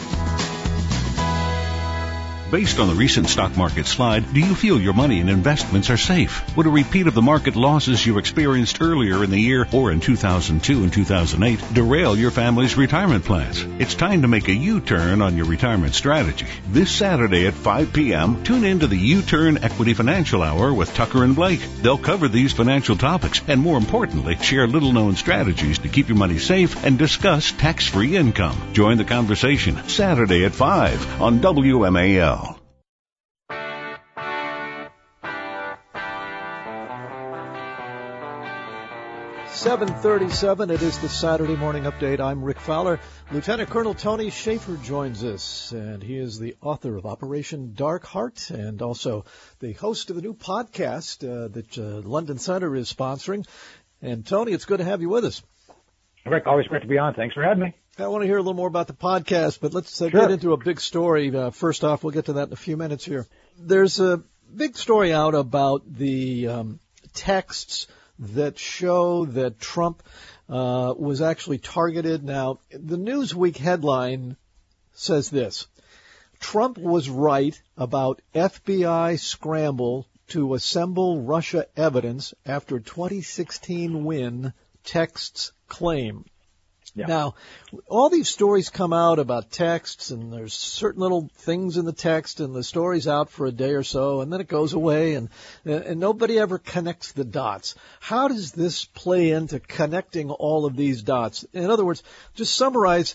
Based on the recent stock market slide, do you feel your money and investments are safe? Would a repeat of the market losses you experienced earlier in the year or in two thousand two and two thousand eight derail your family's retirement plans? It's time to make a U-turn on your retirement strategy. This Saturday at five p.m., tune in to the U-Turn Equity Financial Hour with Tucker and Blake. They'll cover these financial topics and, more importantly, share little-known strategies to keep your money safe and discuss tax-free income. Join the conversation Saturday at five on W M A L. seven thirty-seven, it is the Saturday Morning Update. I'm Rick Fowler. Lieutenant Colonel Tony Schaefer joins us, and he is the author of Operation Dark Heart and also the host of the new podcast uh, that uh, London Center is sponsoring. And, Tony, it's good to have you with us. Rick, always great to be on. Thanks for having me. I want to hear a little more about the podcast, but let's uh, sure. get into a big story. Uh, first off, we'll get to that in a few minutes here. There's a big story out about the um, texts that show that Trump uh, was actually targeted. Now, the Newsweek headline says this: Trump was right about F B I scramble to assemble Russia evidence after twenty sixteen win, texts claim. Yeah. Now, all these stories come out about texts, and there's certain little things in the text, and the story's out for a day or so, and then it goes away, and and nobody ever connects the dots. How does this play into connecting all of these dots? In other words, just summarize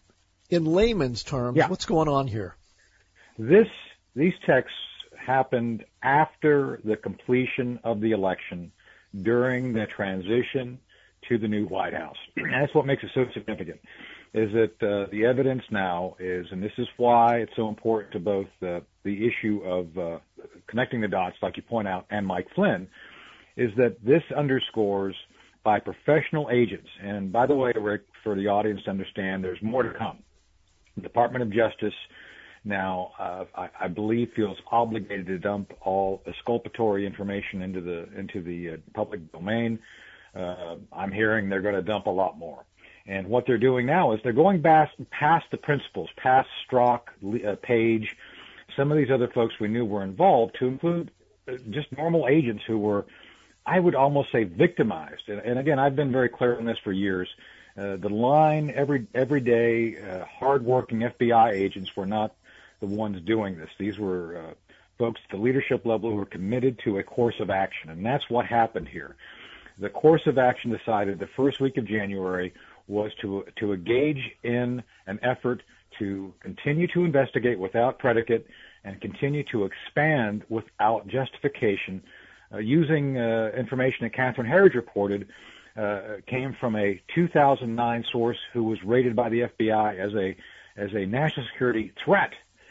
in layman's terms yeah. what's going on here. This these texts happened after the completion of the election, during the transition to the new White House. And that's what makes it so significant, is that uh, the evidence now is, and this is why it's so important to both uh, the issue of uh, connecting the dots, like you point out, and Mike Flynn, is that this underscores by professional agents. And by the way, Rick, for the audience to understand, there's more to come. The Department of Justice now, uh, I, I believe, feels obligated to dump all exculpatory information into the into the uh, public domain. Uh, I'm hearing they're going to dump a lot more. And what they're doing now is they're going past, past the principals, past Strzok, uh, Page, some of these other folks we knew were involved, to include just normal agents who were, I would almost say, victimized. And, and again, I've been very clear on this for years. Uh, the line, every everyday, uh, hardworking F B I agents were not the ones doing this. These were uh, folks at the leadership level who are committed to a course of action, and that's what happened here. The course of action decided the first week of January was to to engage in an effort to continue to investigate without predicate and continue to expand without justification, uh, using uh, information that Catherine Herridge reported uh, came from a two thousand nine source who was rated by the F B I as a as a national security threat.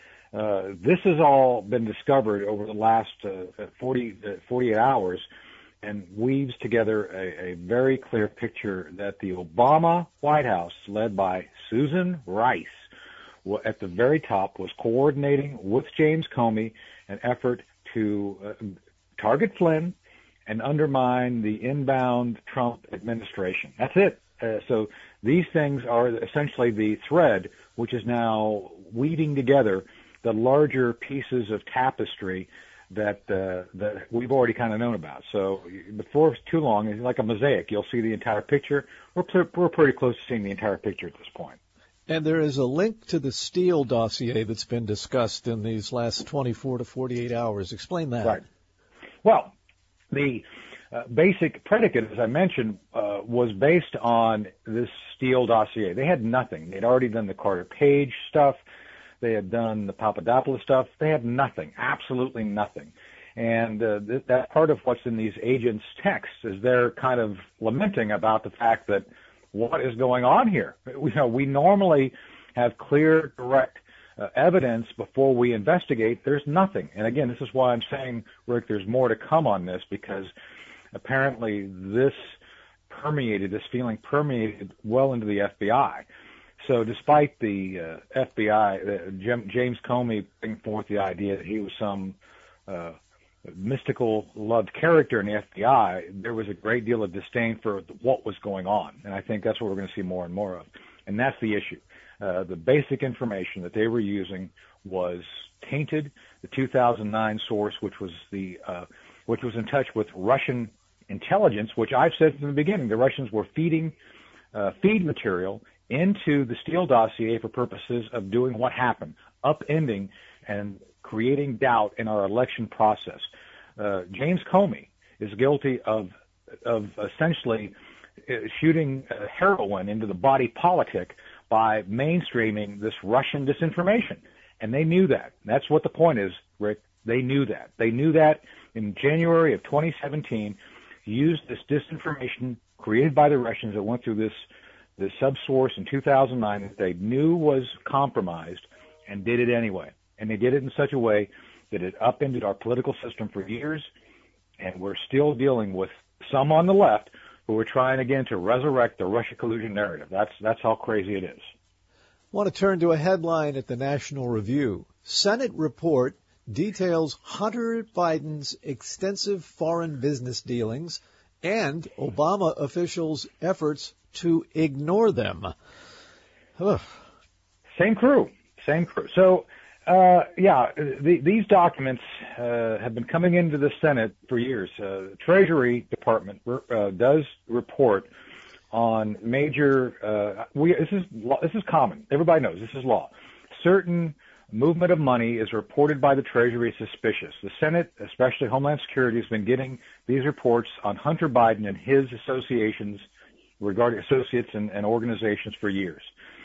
Uh, this has all been discovered over the last uh, forty, uh, forty-eight hours and weaves together a, a very clear picture that the Obama White House, led by Susan Rice, at the very top, was coordinating with James Comey an effort to uh, target Flynn and undermine the inbound Trump administration. That's it. Uh, so these things are essentially the thread which is now weaving together the larger pieces of tapestry that uh, that we've already kind of known about. So before too long, it's like a mosaic. You'll see the entire picture. We're pl- we're pretty close to seeing the entire picture at this point. And there is a link to the Steele dossier that's been discussed in these last twenty-four to forty-eight hours. Explain that. Right. Well, the uh, basic predicate, as I mentioned, uh, was based on this Steele dossier. They had nothing. They'd already done the Carter Page stuff. They had done the Papadopoulos stuff. They had nothing, absolutely nothing. And uh, th- that's part of what's in these agents' texts, is they're kind of lamenting about the fact that what is going on here. You know, we normally have clear, direct uh, evidence before we investigate. There's nothing. And again, this is why I'm saying, Rick, there's more to come on this, because apparently this permeated, this feeling permeated well into the F B I. So despite the uh, F B I, uh, Jim, James Comey bringing forth the idea that he was some uh, mystical loved character in the F B I, there was a great deal of disdain for what was going on. And I think that's what we're going to see more and more of. And that's the issue. Uh, the basic information that they were using was tainted. The two thousand nine source, which was the uh, which was in touch with Russian intelligence, which I've said from the beginning, the Russians were feeding uh, feed material into the Steele dossier for purposes of doing what happened, upending and creating doubt in our election process. Uh, James Comey is guilty of of essentially shooting uh, heroin into the body politic by mainstreaming this Russian disinformation. And they knew that. That's what the point is, Rick. They knew that. They knew that in January of twenty seventeen, used this disinformation created by the Russians that went through this the subsource in two thousand nine that they knew was compromised, and did it anyway. And they did it in such a way that it upended our political system for years, and we're still dealing with some on the left who are trying again to resurrect the Russia collusion narrative. That's that's how crazy it is. I want to turn to a headline at the National Review. Senate report details Hunter Biden's extensive foreign business dealings and Obama officials' efforts to ignore them. Ugh. Same crew, same crew. So, uh, yeah, the, these documents uh, have been coming into the Senate for years. Uh, the Treasury Department uh, does report on major. Uh, we this is this is common. Everybody knows this is law. Certain movement of money is reported by the Treasury as suspicious. The Senate, especially Homeland Security, has been getting these reports on Hunter Biden and his associations regarding associates and, and organizations for years.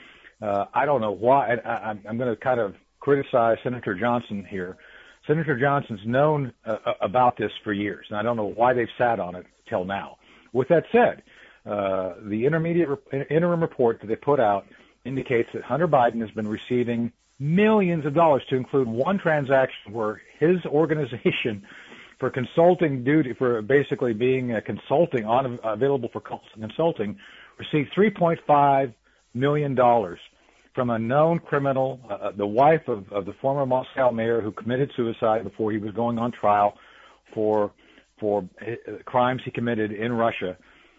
Uh, I don't know why. I, I, I'm going to kind of criticize Senator Johnson here. Senator Johnson's known uh, about this for years, and I don't know why they've sat on it till now. With that said, uh, the intermediate interim report that they put out indicates that Hunter Biden has been receiving millions of dollars, to include one transaction where his organization, for consulting duty, for basically being a consulting on available for consulting, received three point five million dollars from a known criminal, uh, the wife of, of the former Moscow mayor who committed suicide before he was going on trial for for crimes he committed in Russia.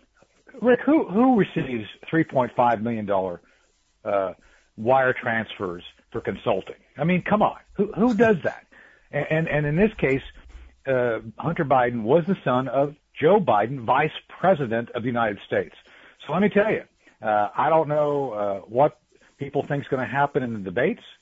Rick, who who receives three point five million dollars uh, wire transfers for consulting? I mean, come on, who who does that? And and, and in this case, uh, Hunter Biden was the son of Joe Biden, Vice President of the United States. So let me tell you, uh, I don't know uh, what people think is going to happen in the debates,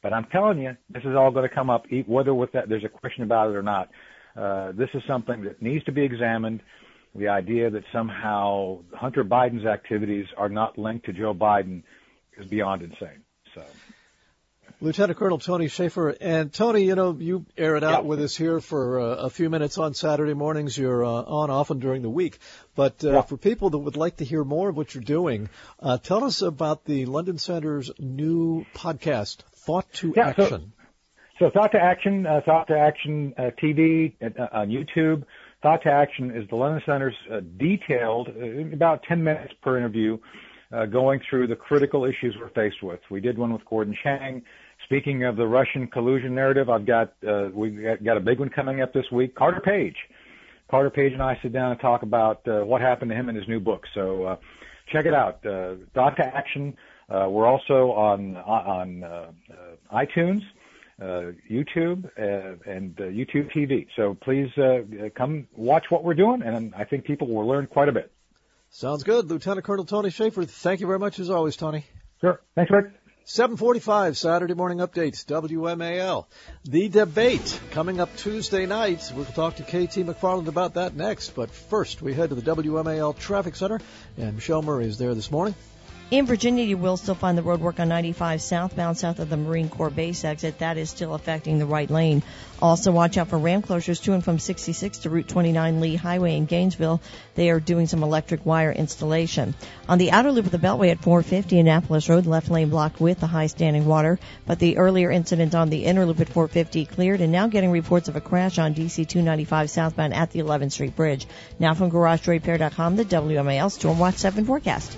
But I'm telling you, this is all going to come up, whether with that there's a question about it or not. Uh, this is something that needs to be examined. The idea that somehow Hunter Biden's activities are not linked to Joe Biden is beyond insane. So, Lieutenant Colonel Tony Shaffer. And Tony, you know, you air it out yeah. with us here for uh, a few minutes on Saturday mornings. You're uh, on often during the week. But uh, yeah. for people that would like to hear more of what you're doing, uh, tell us about the London Center's new podcast, Thought to yeah, Action. So, so Thought to Action, uh, Thought to Action uh, T V uh, on YouTube. Thought to Action is the London Center's uh, detailed, uh, about ten minutes per interview, uh, going through the critical issues we're faced with. We did one with Gordon Chang. Speaking of the Russian collusion narrative, I've got uh, we got a big one coming up this week. Carter Page, Carter Page and I sit down and talk about uh, what happened to him in his new book. So uh, check it out. Uh, Thought to Action. Uh, we're also on on uh, uh, iTunes. Uh, YouTube uh, and uh, YouTube T V. So please uh, come watch what we're doing, and I think people will learn quite a bit. Sounds good. Lieutenant Colonel Tony Shaffer, thank you very much as always, Tony. Sure. Thanks, Rick. seven forty-five Saturday morning updates, W M A L. The debate coming up Tuesday night. We'll talk to K T McFarland about that next. But first, we head to the W M A L Traffic Center, and Michelle Murray is there this morning. In Virginia, you will still find the road work on ninety-five southbound south of the Marine Corps Base exit. That is still affecting the right lane. Also, watch out for ramp closures to and from sixty-six to Route twenty-nine Lee Highway in Gainesville. They are doing some electric wire installation. On the outer loop of the Beltway at four fifty Annapolis Road, left lane blocked with the high standing water. But the earlier incident on the inner loop at four fifty cleared, and now getting reports of a crash on D C two ninety-five southbound at the eleventh Street Bridge. Now from Garage Repair dot com, the W M A L Storm Watch seven forecast.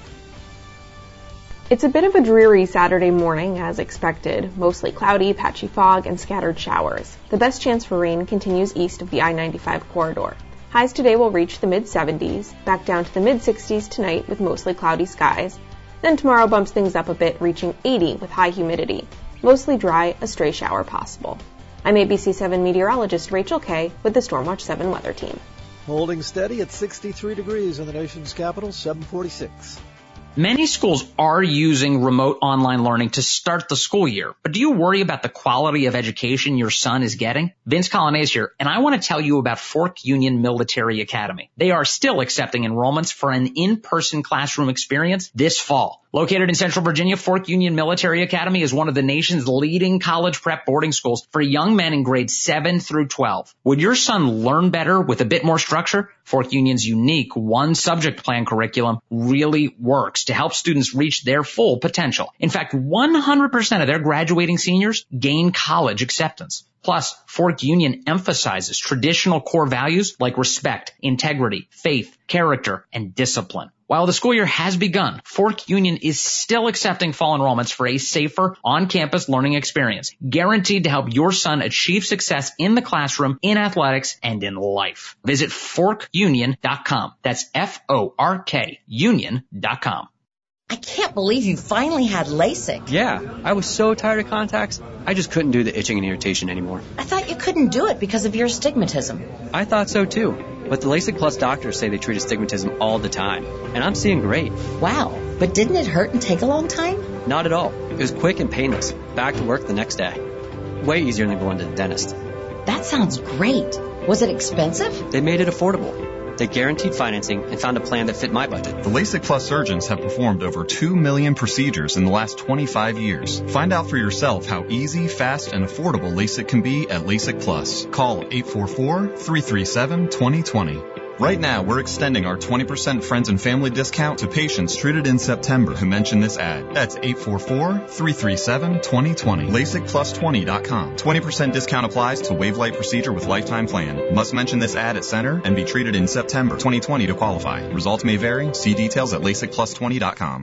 It's a bit of a dreary Saturday morning as expected, mostly cloudy, patchy fog, and scattered showers. The best chance for rain continues east of the I ninety-five corridor. Highs today will reach the mid seventies, back down to the mid sixties tonight with mostly cloudy skies. Then tomorrow bumps things up a bit, reaching eighty with high humidity. Mostly dry, a stray shower possible. I'm A B C seven meteorologist Rachel Kay with the Stormwatch seven weather team. Holding steady at sixty-three degrees in the nation's capital, seven forty-six. Many schools are using remote online learning to start the school year, but do you worry about the quality of education your son is getting? Vince Colonnese here, and I want to tell you about Fork Union Military Academy. They are still accepting enrollments for an in-person classroom experience this fall. Located in Central Virginia, Fork Union Military Academy is one of the nation's leading college prep boarding schools for young men in grades seven through twelve. Would your son learn better with a bit more structure? Fork Union's unique one-subject plan curriculum really works to help students reach their full potential. In fact, one hundred percent of their graduating seniors gain college acceptance. Plus, Fork Union emphasizes traditional core values like respect, integrity, faith, character, and discipline. While the school year has begun, Fork Union is still accepting fall enrollments for a safer on-campus learning experience, guaranteed to help your son achieve success in the classroom, in athletics, and in life. Visit fork union dot com. That's F O R K union dot com. I can't believe you finally had LASIK. Yeah, I was so tired of contacts, I just couldn't do the itching and irritation anymore. I thought you couldn't do it because of your astigmatism. I thought so too, but the LASIK Plus doctors say they treat astigmatism all the time, and I'm seeing great. Wow, but didn't it hurt and take a long time? Not at all. It was quick and painless. Back to work the next day. Way easier than going to the dentist. That sounds great. Was it expensive? They made it affordable. They guaranteed financing and found a plan that fit my budget. The LASIK Plus surgeons have performed over two million procedures in the last twenty-five years. Find out for yourself how easy, fast, and affordable LASIK can be at LASIK Plus. Call eight four four, three three seven, two zero two zero. Right now, we're extending our twenty percent friends and family discount to patients treated in September who mention this ad. That's eight four four, three three seven, two zero two zero. LASIK plus twenty dot com. twenty percent discount applies to Wavelight procedure with lifetime plan. Must mention this ad at center and be treated in September twenty twenty to qualify. Results may vary. See details at LASIK plus twenty dot com.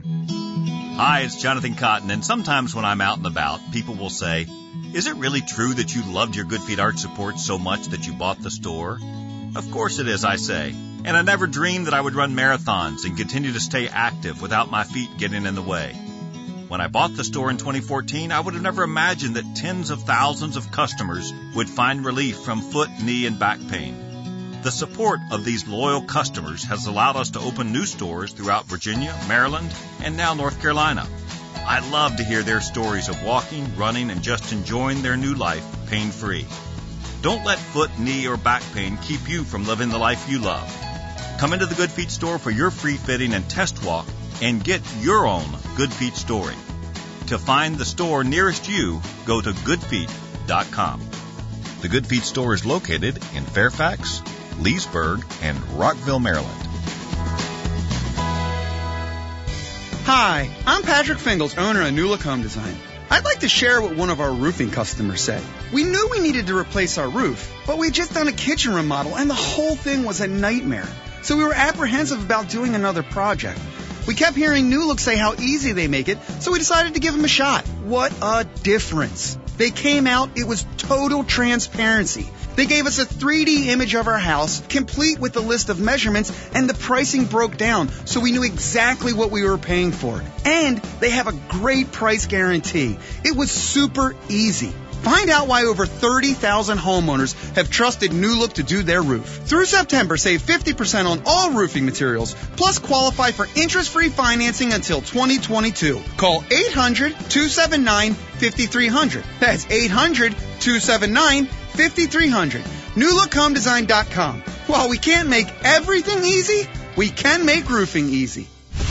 Hi, it's Jonathan Cotton, and sometimes when I'm out and about, people will say, "Is it really true that you loved your Good Feet Arch Support so much that you bought the store?" Of course it is, I say. And I never dreamed that I would run marathons and continue to stay active without my feet getting in the way. When I bought the store in twenty fourteen, I would have never imagined that tens of thousands of customers would find relief from foot, knee, and back pain. The support of these loyal customers has allowed us to open new stores throughout Virginia, Maryland, and now North Carolina. I love to hear their stories of walking, running, and just enjoying their new life pain-free. Don't let foot, knee, or back pain keep you from living the life you love. Come into the Good Feet store for your free fitting and test walk and get your own Good Feet story. To find the store nearest you, go to good feet dot com. The Good Feet store is located in Fairfax, Leesburg, and Rockville, Maryland. Hi, I'm Patrick Fingles, owner of New Look Home Design. I'd like to share what one of our roofing customers said. We knew we needed to replace our roof, but we'd just done a kitchen remodel and the whole thing was a nightmare. So we were apprehensive about doing another project. We kept hearing New Look say how easy they make it, so we decided to give them a shot. What a difference. They came out, it was total transparency. They gave us a three D image of our house, complete with the list of measurements, and the pricing broke down, so we knew exactly what we were paying for. And they have a great price guarantee. It was super easy. Find out why over thirty thousand homeowners have trusted New Look to do their roof. Through September, save fifty percent on all roofing materials, plus qualify for interest-free financing until twenty twenty-two. Call eight hundred, two seven nine, five three zero zero. That's eight hundred, two seven nine, five three zero zero. new look home design dot com. While we can't make everything easy, we can make roofing easy.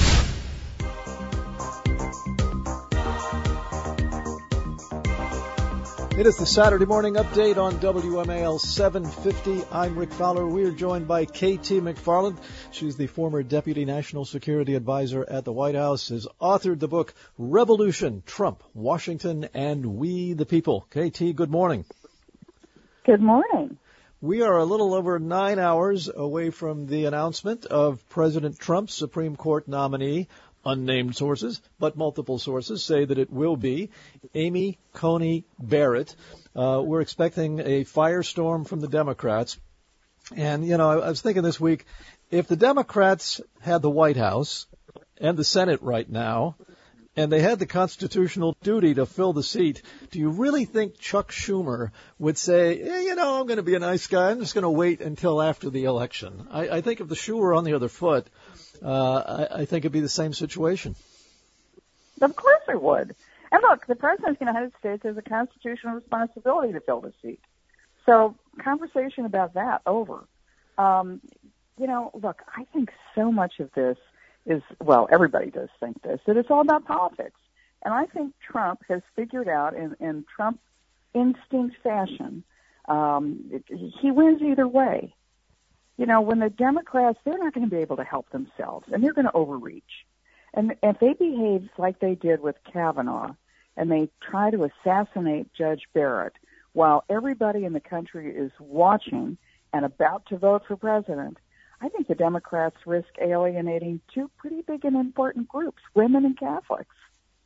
It is the Saturday morning update on W M A L seven fifty. I'm Rick Fowler. We are joined by K T McFarland. She's the former Deputy National Security Advisor at the White House, has authored the book Revolution, Trump, Washington, and We the People. K T, good morning. Good morning. We are a little over nine hours away from the announcement of President Trump's Supreme Court nominee. Unnamed sources, but multiple sources say that it will be Amy Coney Barrett. Uh, we're expecting a firestorm from the Democrats. And, you know, I, I was thinking this week, if the Democrats had the White House and the Senate right now, and they had the constitutional duty to fill the seat, do you really think Chuck Schumer would say, eh, you know, I'm going to be a nice guy, I'm just going to wait until after the election? I, I think if the shoe were on the other foot, uh, I, I think it'd be the same situation. Of course it would. And look, the President of the United States has a constitutional responsibility to fill the seat. So conversation about that over. Um, you know, look, I think so much of this is, well, everybody does think this, that it's all about politics. And I think Trump has figured out in, in Trump instinct fashion, um, it, he wins either way. You know, when the Democrats, they're not going to be able to help themselves, and they're going to overreach. And if they behave like they did with Kavanaugh, and they try to assassinate Judge Barrett, while everybody in the country is watching and about to vote for president, I think the Democrats risk alienating two pretty big and important groups, women and Catholics.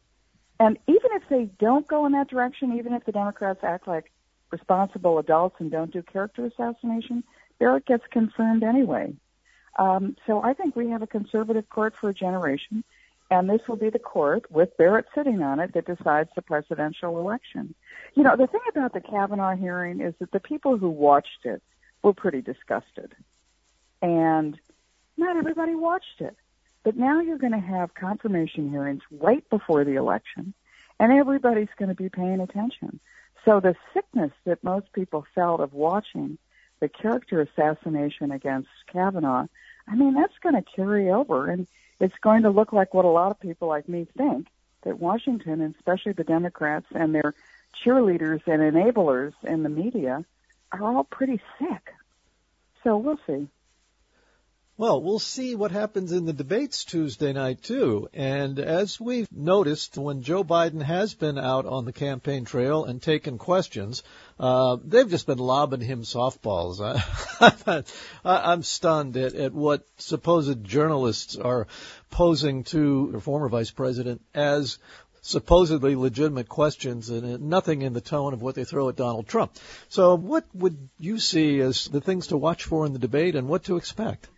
And even if they don't go in that direction, even if the Democrats act like responsible adults and don't do character assassination, Barrett gets confirmed anyway. Um, so I think we have a conservative court for a generation, and this will be the court, with Barrett sitting on it, that decides the presidential election. You know, the thing about the Kavanaugh hearing is that the people who watched it were pretty disgusted. And not everybody watched it. But now you're going to have confirmation hearings right before the election, and everybody's going to be paying attention. So the sickness that most people felt of watching the character assassination against Kavanaugh, I mean, that's going to carry over, and it's going to look like what a lot of people like me think, that Washington, and especially the Democrats and their cheerleaders and enablers in the media, are all pretty sick. So we'll see. Well, we'll see what happens in the debates Tuesday night, too. And as we've noticed, when Joe Biden has been out on the campaign trail and taken questions, uh, they've just been lobbing him softballs. I, I'm stunned at, at what supposed journalists are posing to the former vice president as supposedly legitimate questions, and nothing in the tone of what they throw at Donald Trump. So what would you see as the things to watch for in the debate and what to expect?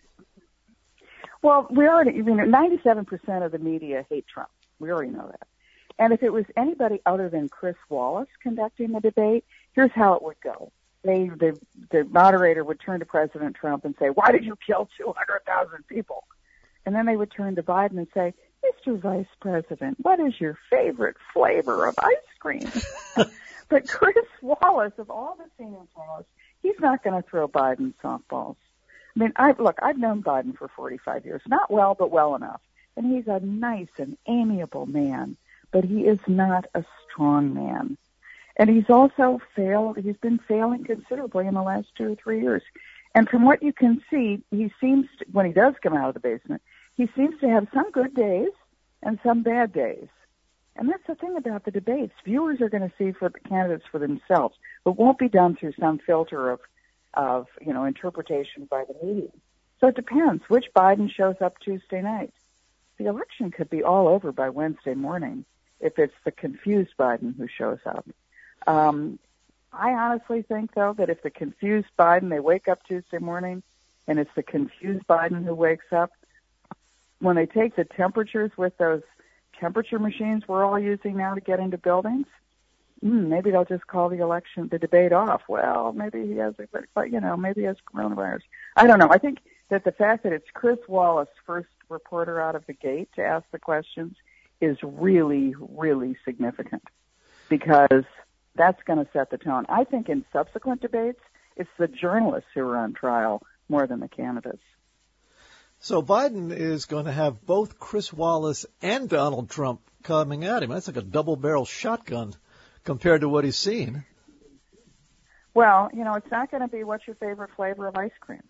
Well, we already, you know, ninety-seven percent of the media hate Trump. We already know that. And if it was anybody other than Chris Wallace conducting the debate, here's how it would go. They, the, the moderator would turn to President Trump and say, why did you kill two hundred thousand people? And then they would turn to Biden and say, Mister Vice President, what is your favorite flavor of ice cream? But Chris Wallace, of all the senior fellows, he's not going to throw Biden softballs. I mean, I look, I've known Biden for forty-five years. Not well, but well enough. And he's a nice and amiable man, but he is not a strong man. And he's also failed, he's been failing considerably in the last two or three years. And from what you can see, he seems to, when he does come out of the basement, he seems to have some good days and some bad days. And that's the thing about the debates. Viewers are going to see for the candidates for themselves. It won't be done through some filter of, of, you know, interpretation by the media. So it depends which Biden shows up Tuesday night. The election could be all over by Wednesday morning if it's the confused Biden who shows up. Um, I honestly think, though, that if the confused Biden, they wake up Tuesday morning, and it's the confused Biden who wakes up, when they take the temperatures with those temperature machines we're all using now to get into buildings, mm, maybe they'll just call the election, the debate off. Well, maybe he has, a, you know, maybe he has coronavirus. I don't know. I think that the fact that it's Chris Wallace, first reporter out of the gate to ask the questions, is really, really significant because that's going to set the tone. I think in subsequent debates, it's the journalists who are on trial more than the candidates. So Biden is going to have both Chris Wallace and Donald Trump coming at him. That's like a double-barrel shotgun compared to what he's seen. Well, you know, it's not going to be what's your favorite flavor of ice cream.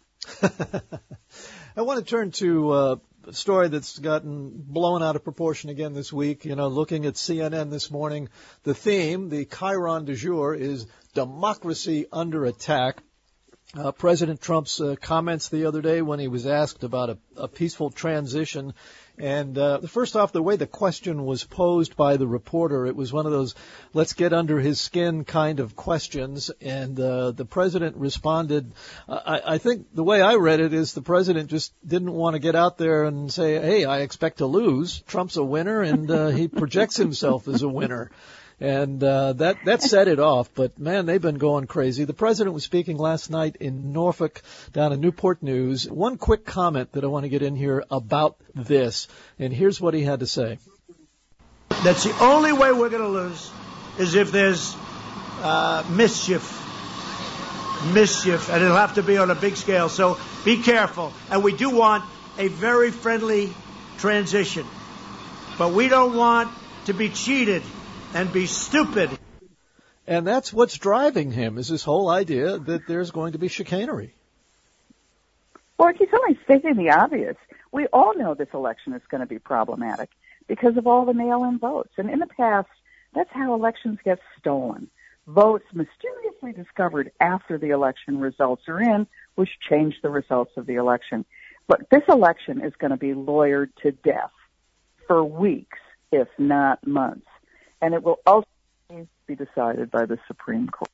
I want to turn to uh, a story that's gotten blown out of proportion again this week. You know, looking at C N N this morning, the theme, the chyron du jour, is democracy under attack. Uh, President Trump's uh, comments the other day when he was asked about a, a peaceful transition. And uh, first off, the way the question was posed by the reporter, it was one of those let's get under his skin kind of questions. And uh, the president responded, I, I think the way I read it is the president just didn't want to get out there and say, hey, I expect to lose. Trump's a winner, and uh, he projects himself as a winner. And uh, that that set it off. But, man, they've been going crazy. The president was speaking last night in Norfolk down in Newport News. One quick comment that I want to get in here about this. And here's what he had to say. That's the only way we're going to lose is if there's uh, mischief. Mischief. And it'll have to be on a big scale. So be careful. And we do want a very friendly transition. But we don't want to be cheated and be stupid. And that's what's driving him, is this whole idea that there's going to be chicanery. Well, he's only stating the obvious. We all know this election is going to be problematic because of all the mail-in votes. And in the past, that's how elections get stolen. Votes mysteriously discovered after the election results are in, which change the results of the election. But this election is going to be lawyered to death for weeks, if not months. And it will ultimately be decided by the Supreme Court.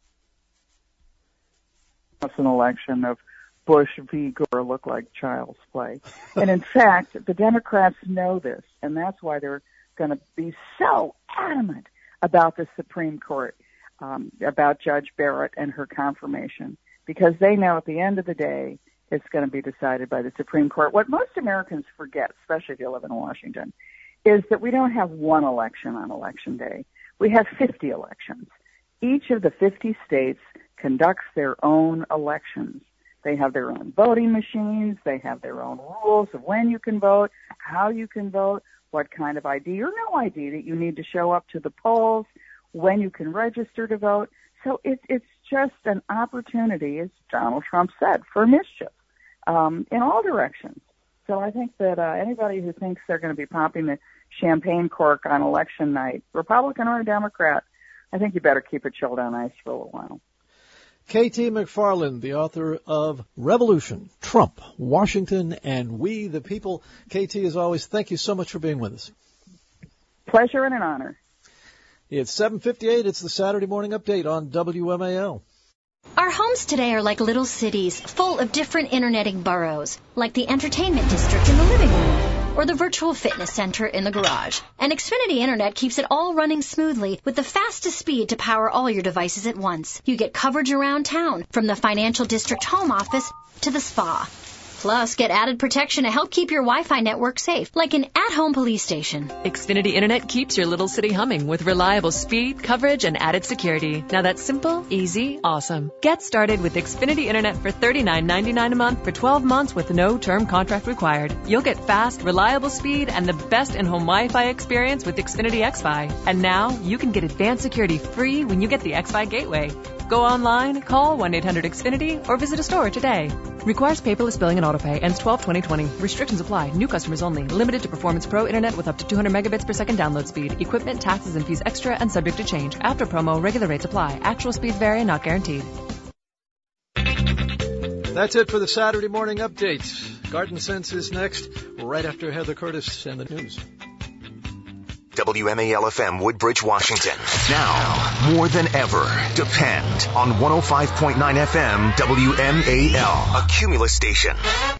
It's an election of Bush v. Gore look like child's play. And in fact, the Democrats know this, and that's why they're going to be so adamant about the Supreme Court, um, about Judge Barrett and her confirmation, because they know at the end of the day, it's going to be decided by the Supreme Court. What most Americans forget, especially if you live in Washington, is that we don't have one election on Election Day. We have fifty elections. Each of the fifty states conducts their own elections. They have their own voting machines. They have their own rules of when you can vote, how you can vote, what kind of I D or no I D that you need to show up to the polls, when you can register to vote. So it, it's just an opportunity, as Donald Trump said, for mischief um, in all directions. So I think that uh, anybody who thinks they're going to be popping the champagne cork on election night, Republican or Democrat, I think you better keep it chilled on ice for a little while. K T McFarland, the author of Revolution, Trump, Washington, and We the People. K T, as always, thank you so much for being with us. Pleasure and an honor. It's seven fifty-eight. It's the Saturday Morning Update on W M A L. Our homes today are like little cities, full of different interneting boroughs, like the entertainment district in the living room, or the virtual fitness center in the garage. And Xfinity Internet keeps it all running smoothly with the fastest speed to power all your devices at once. You get coverage around town, from the financial district home office to the spa. Plus, get added protection to help keep your Wi-Fi network safe, like an at-home police station. Xfinity Internet keeps your little city humming with reliable speed, coverage, and added security. Now that's simple, easy, awesome. Get started with Xfinity Internet for thirty-nine ninety-nine a month for twelve months with no term contract required. You'll get fast, reliable speed and the best in-home Wi-Fi experience with Xfinity X-Fi. And now you can get advanced security free when you get the X-Fi Gateway. Go online, call one eight hundred X Finity, or visit a store today. Requires paperless billing and autopay. Ends twelve twenty twenty. Restrictions apply. New customers only. Limited to Performance Pro Internet with up to two hundred megabits per second download speed. Equipment, taxes, and fees extra and subject to change. After promo, regular rates apply. Actual speeds vary and not guaranteed. That's it for the Saturday morning update. Garden Sense is next, right after Heather Curtis and the news. W M A L F M Woodbridge, Washington. Now, more than ever, depend on one oh five point nine F M W M A L, a Cumulus station.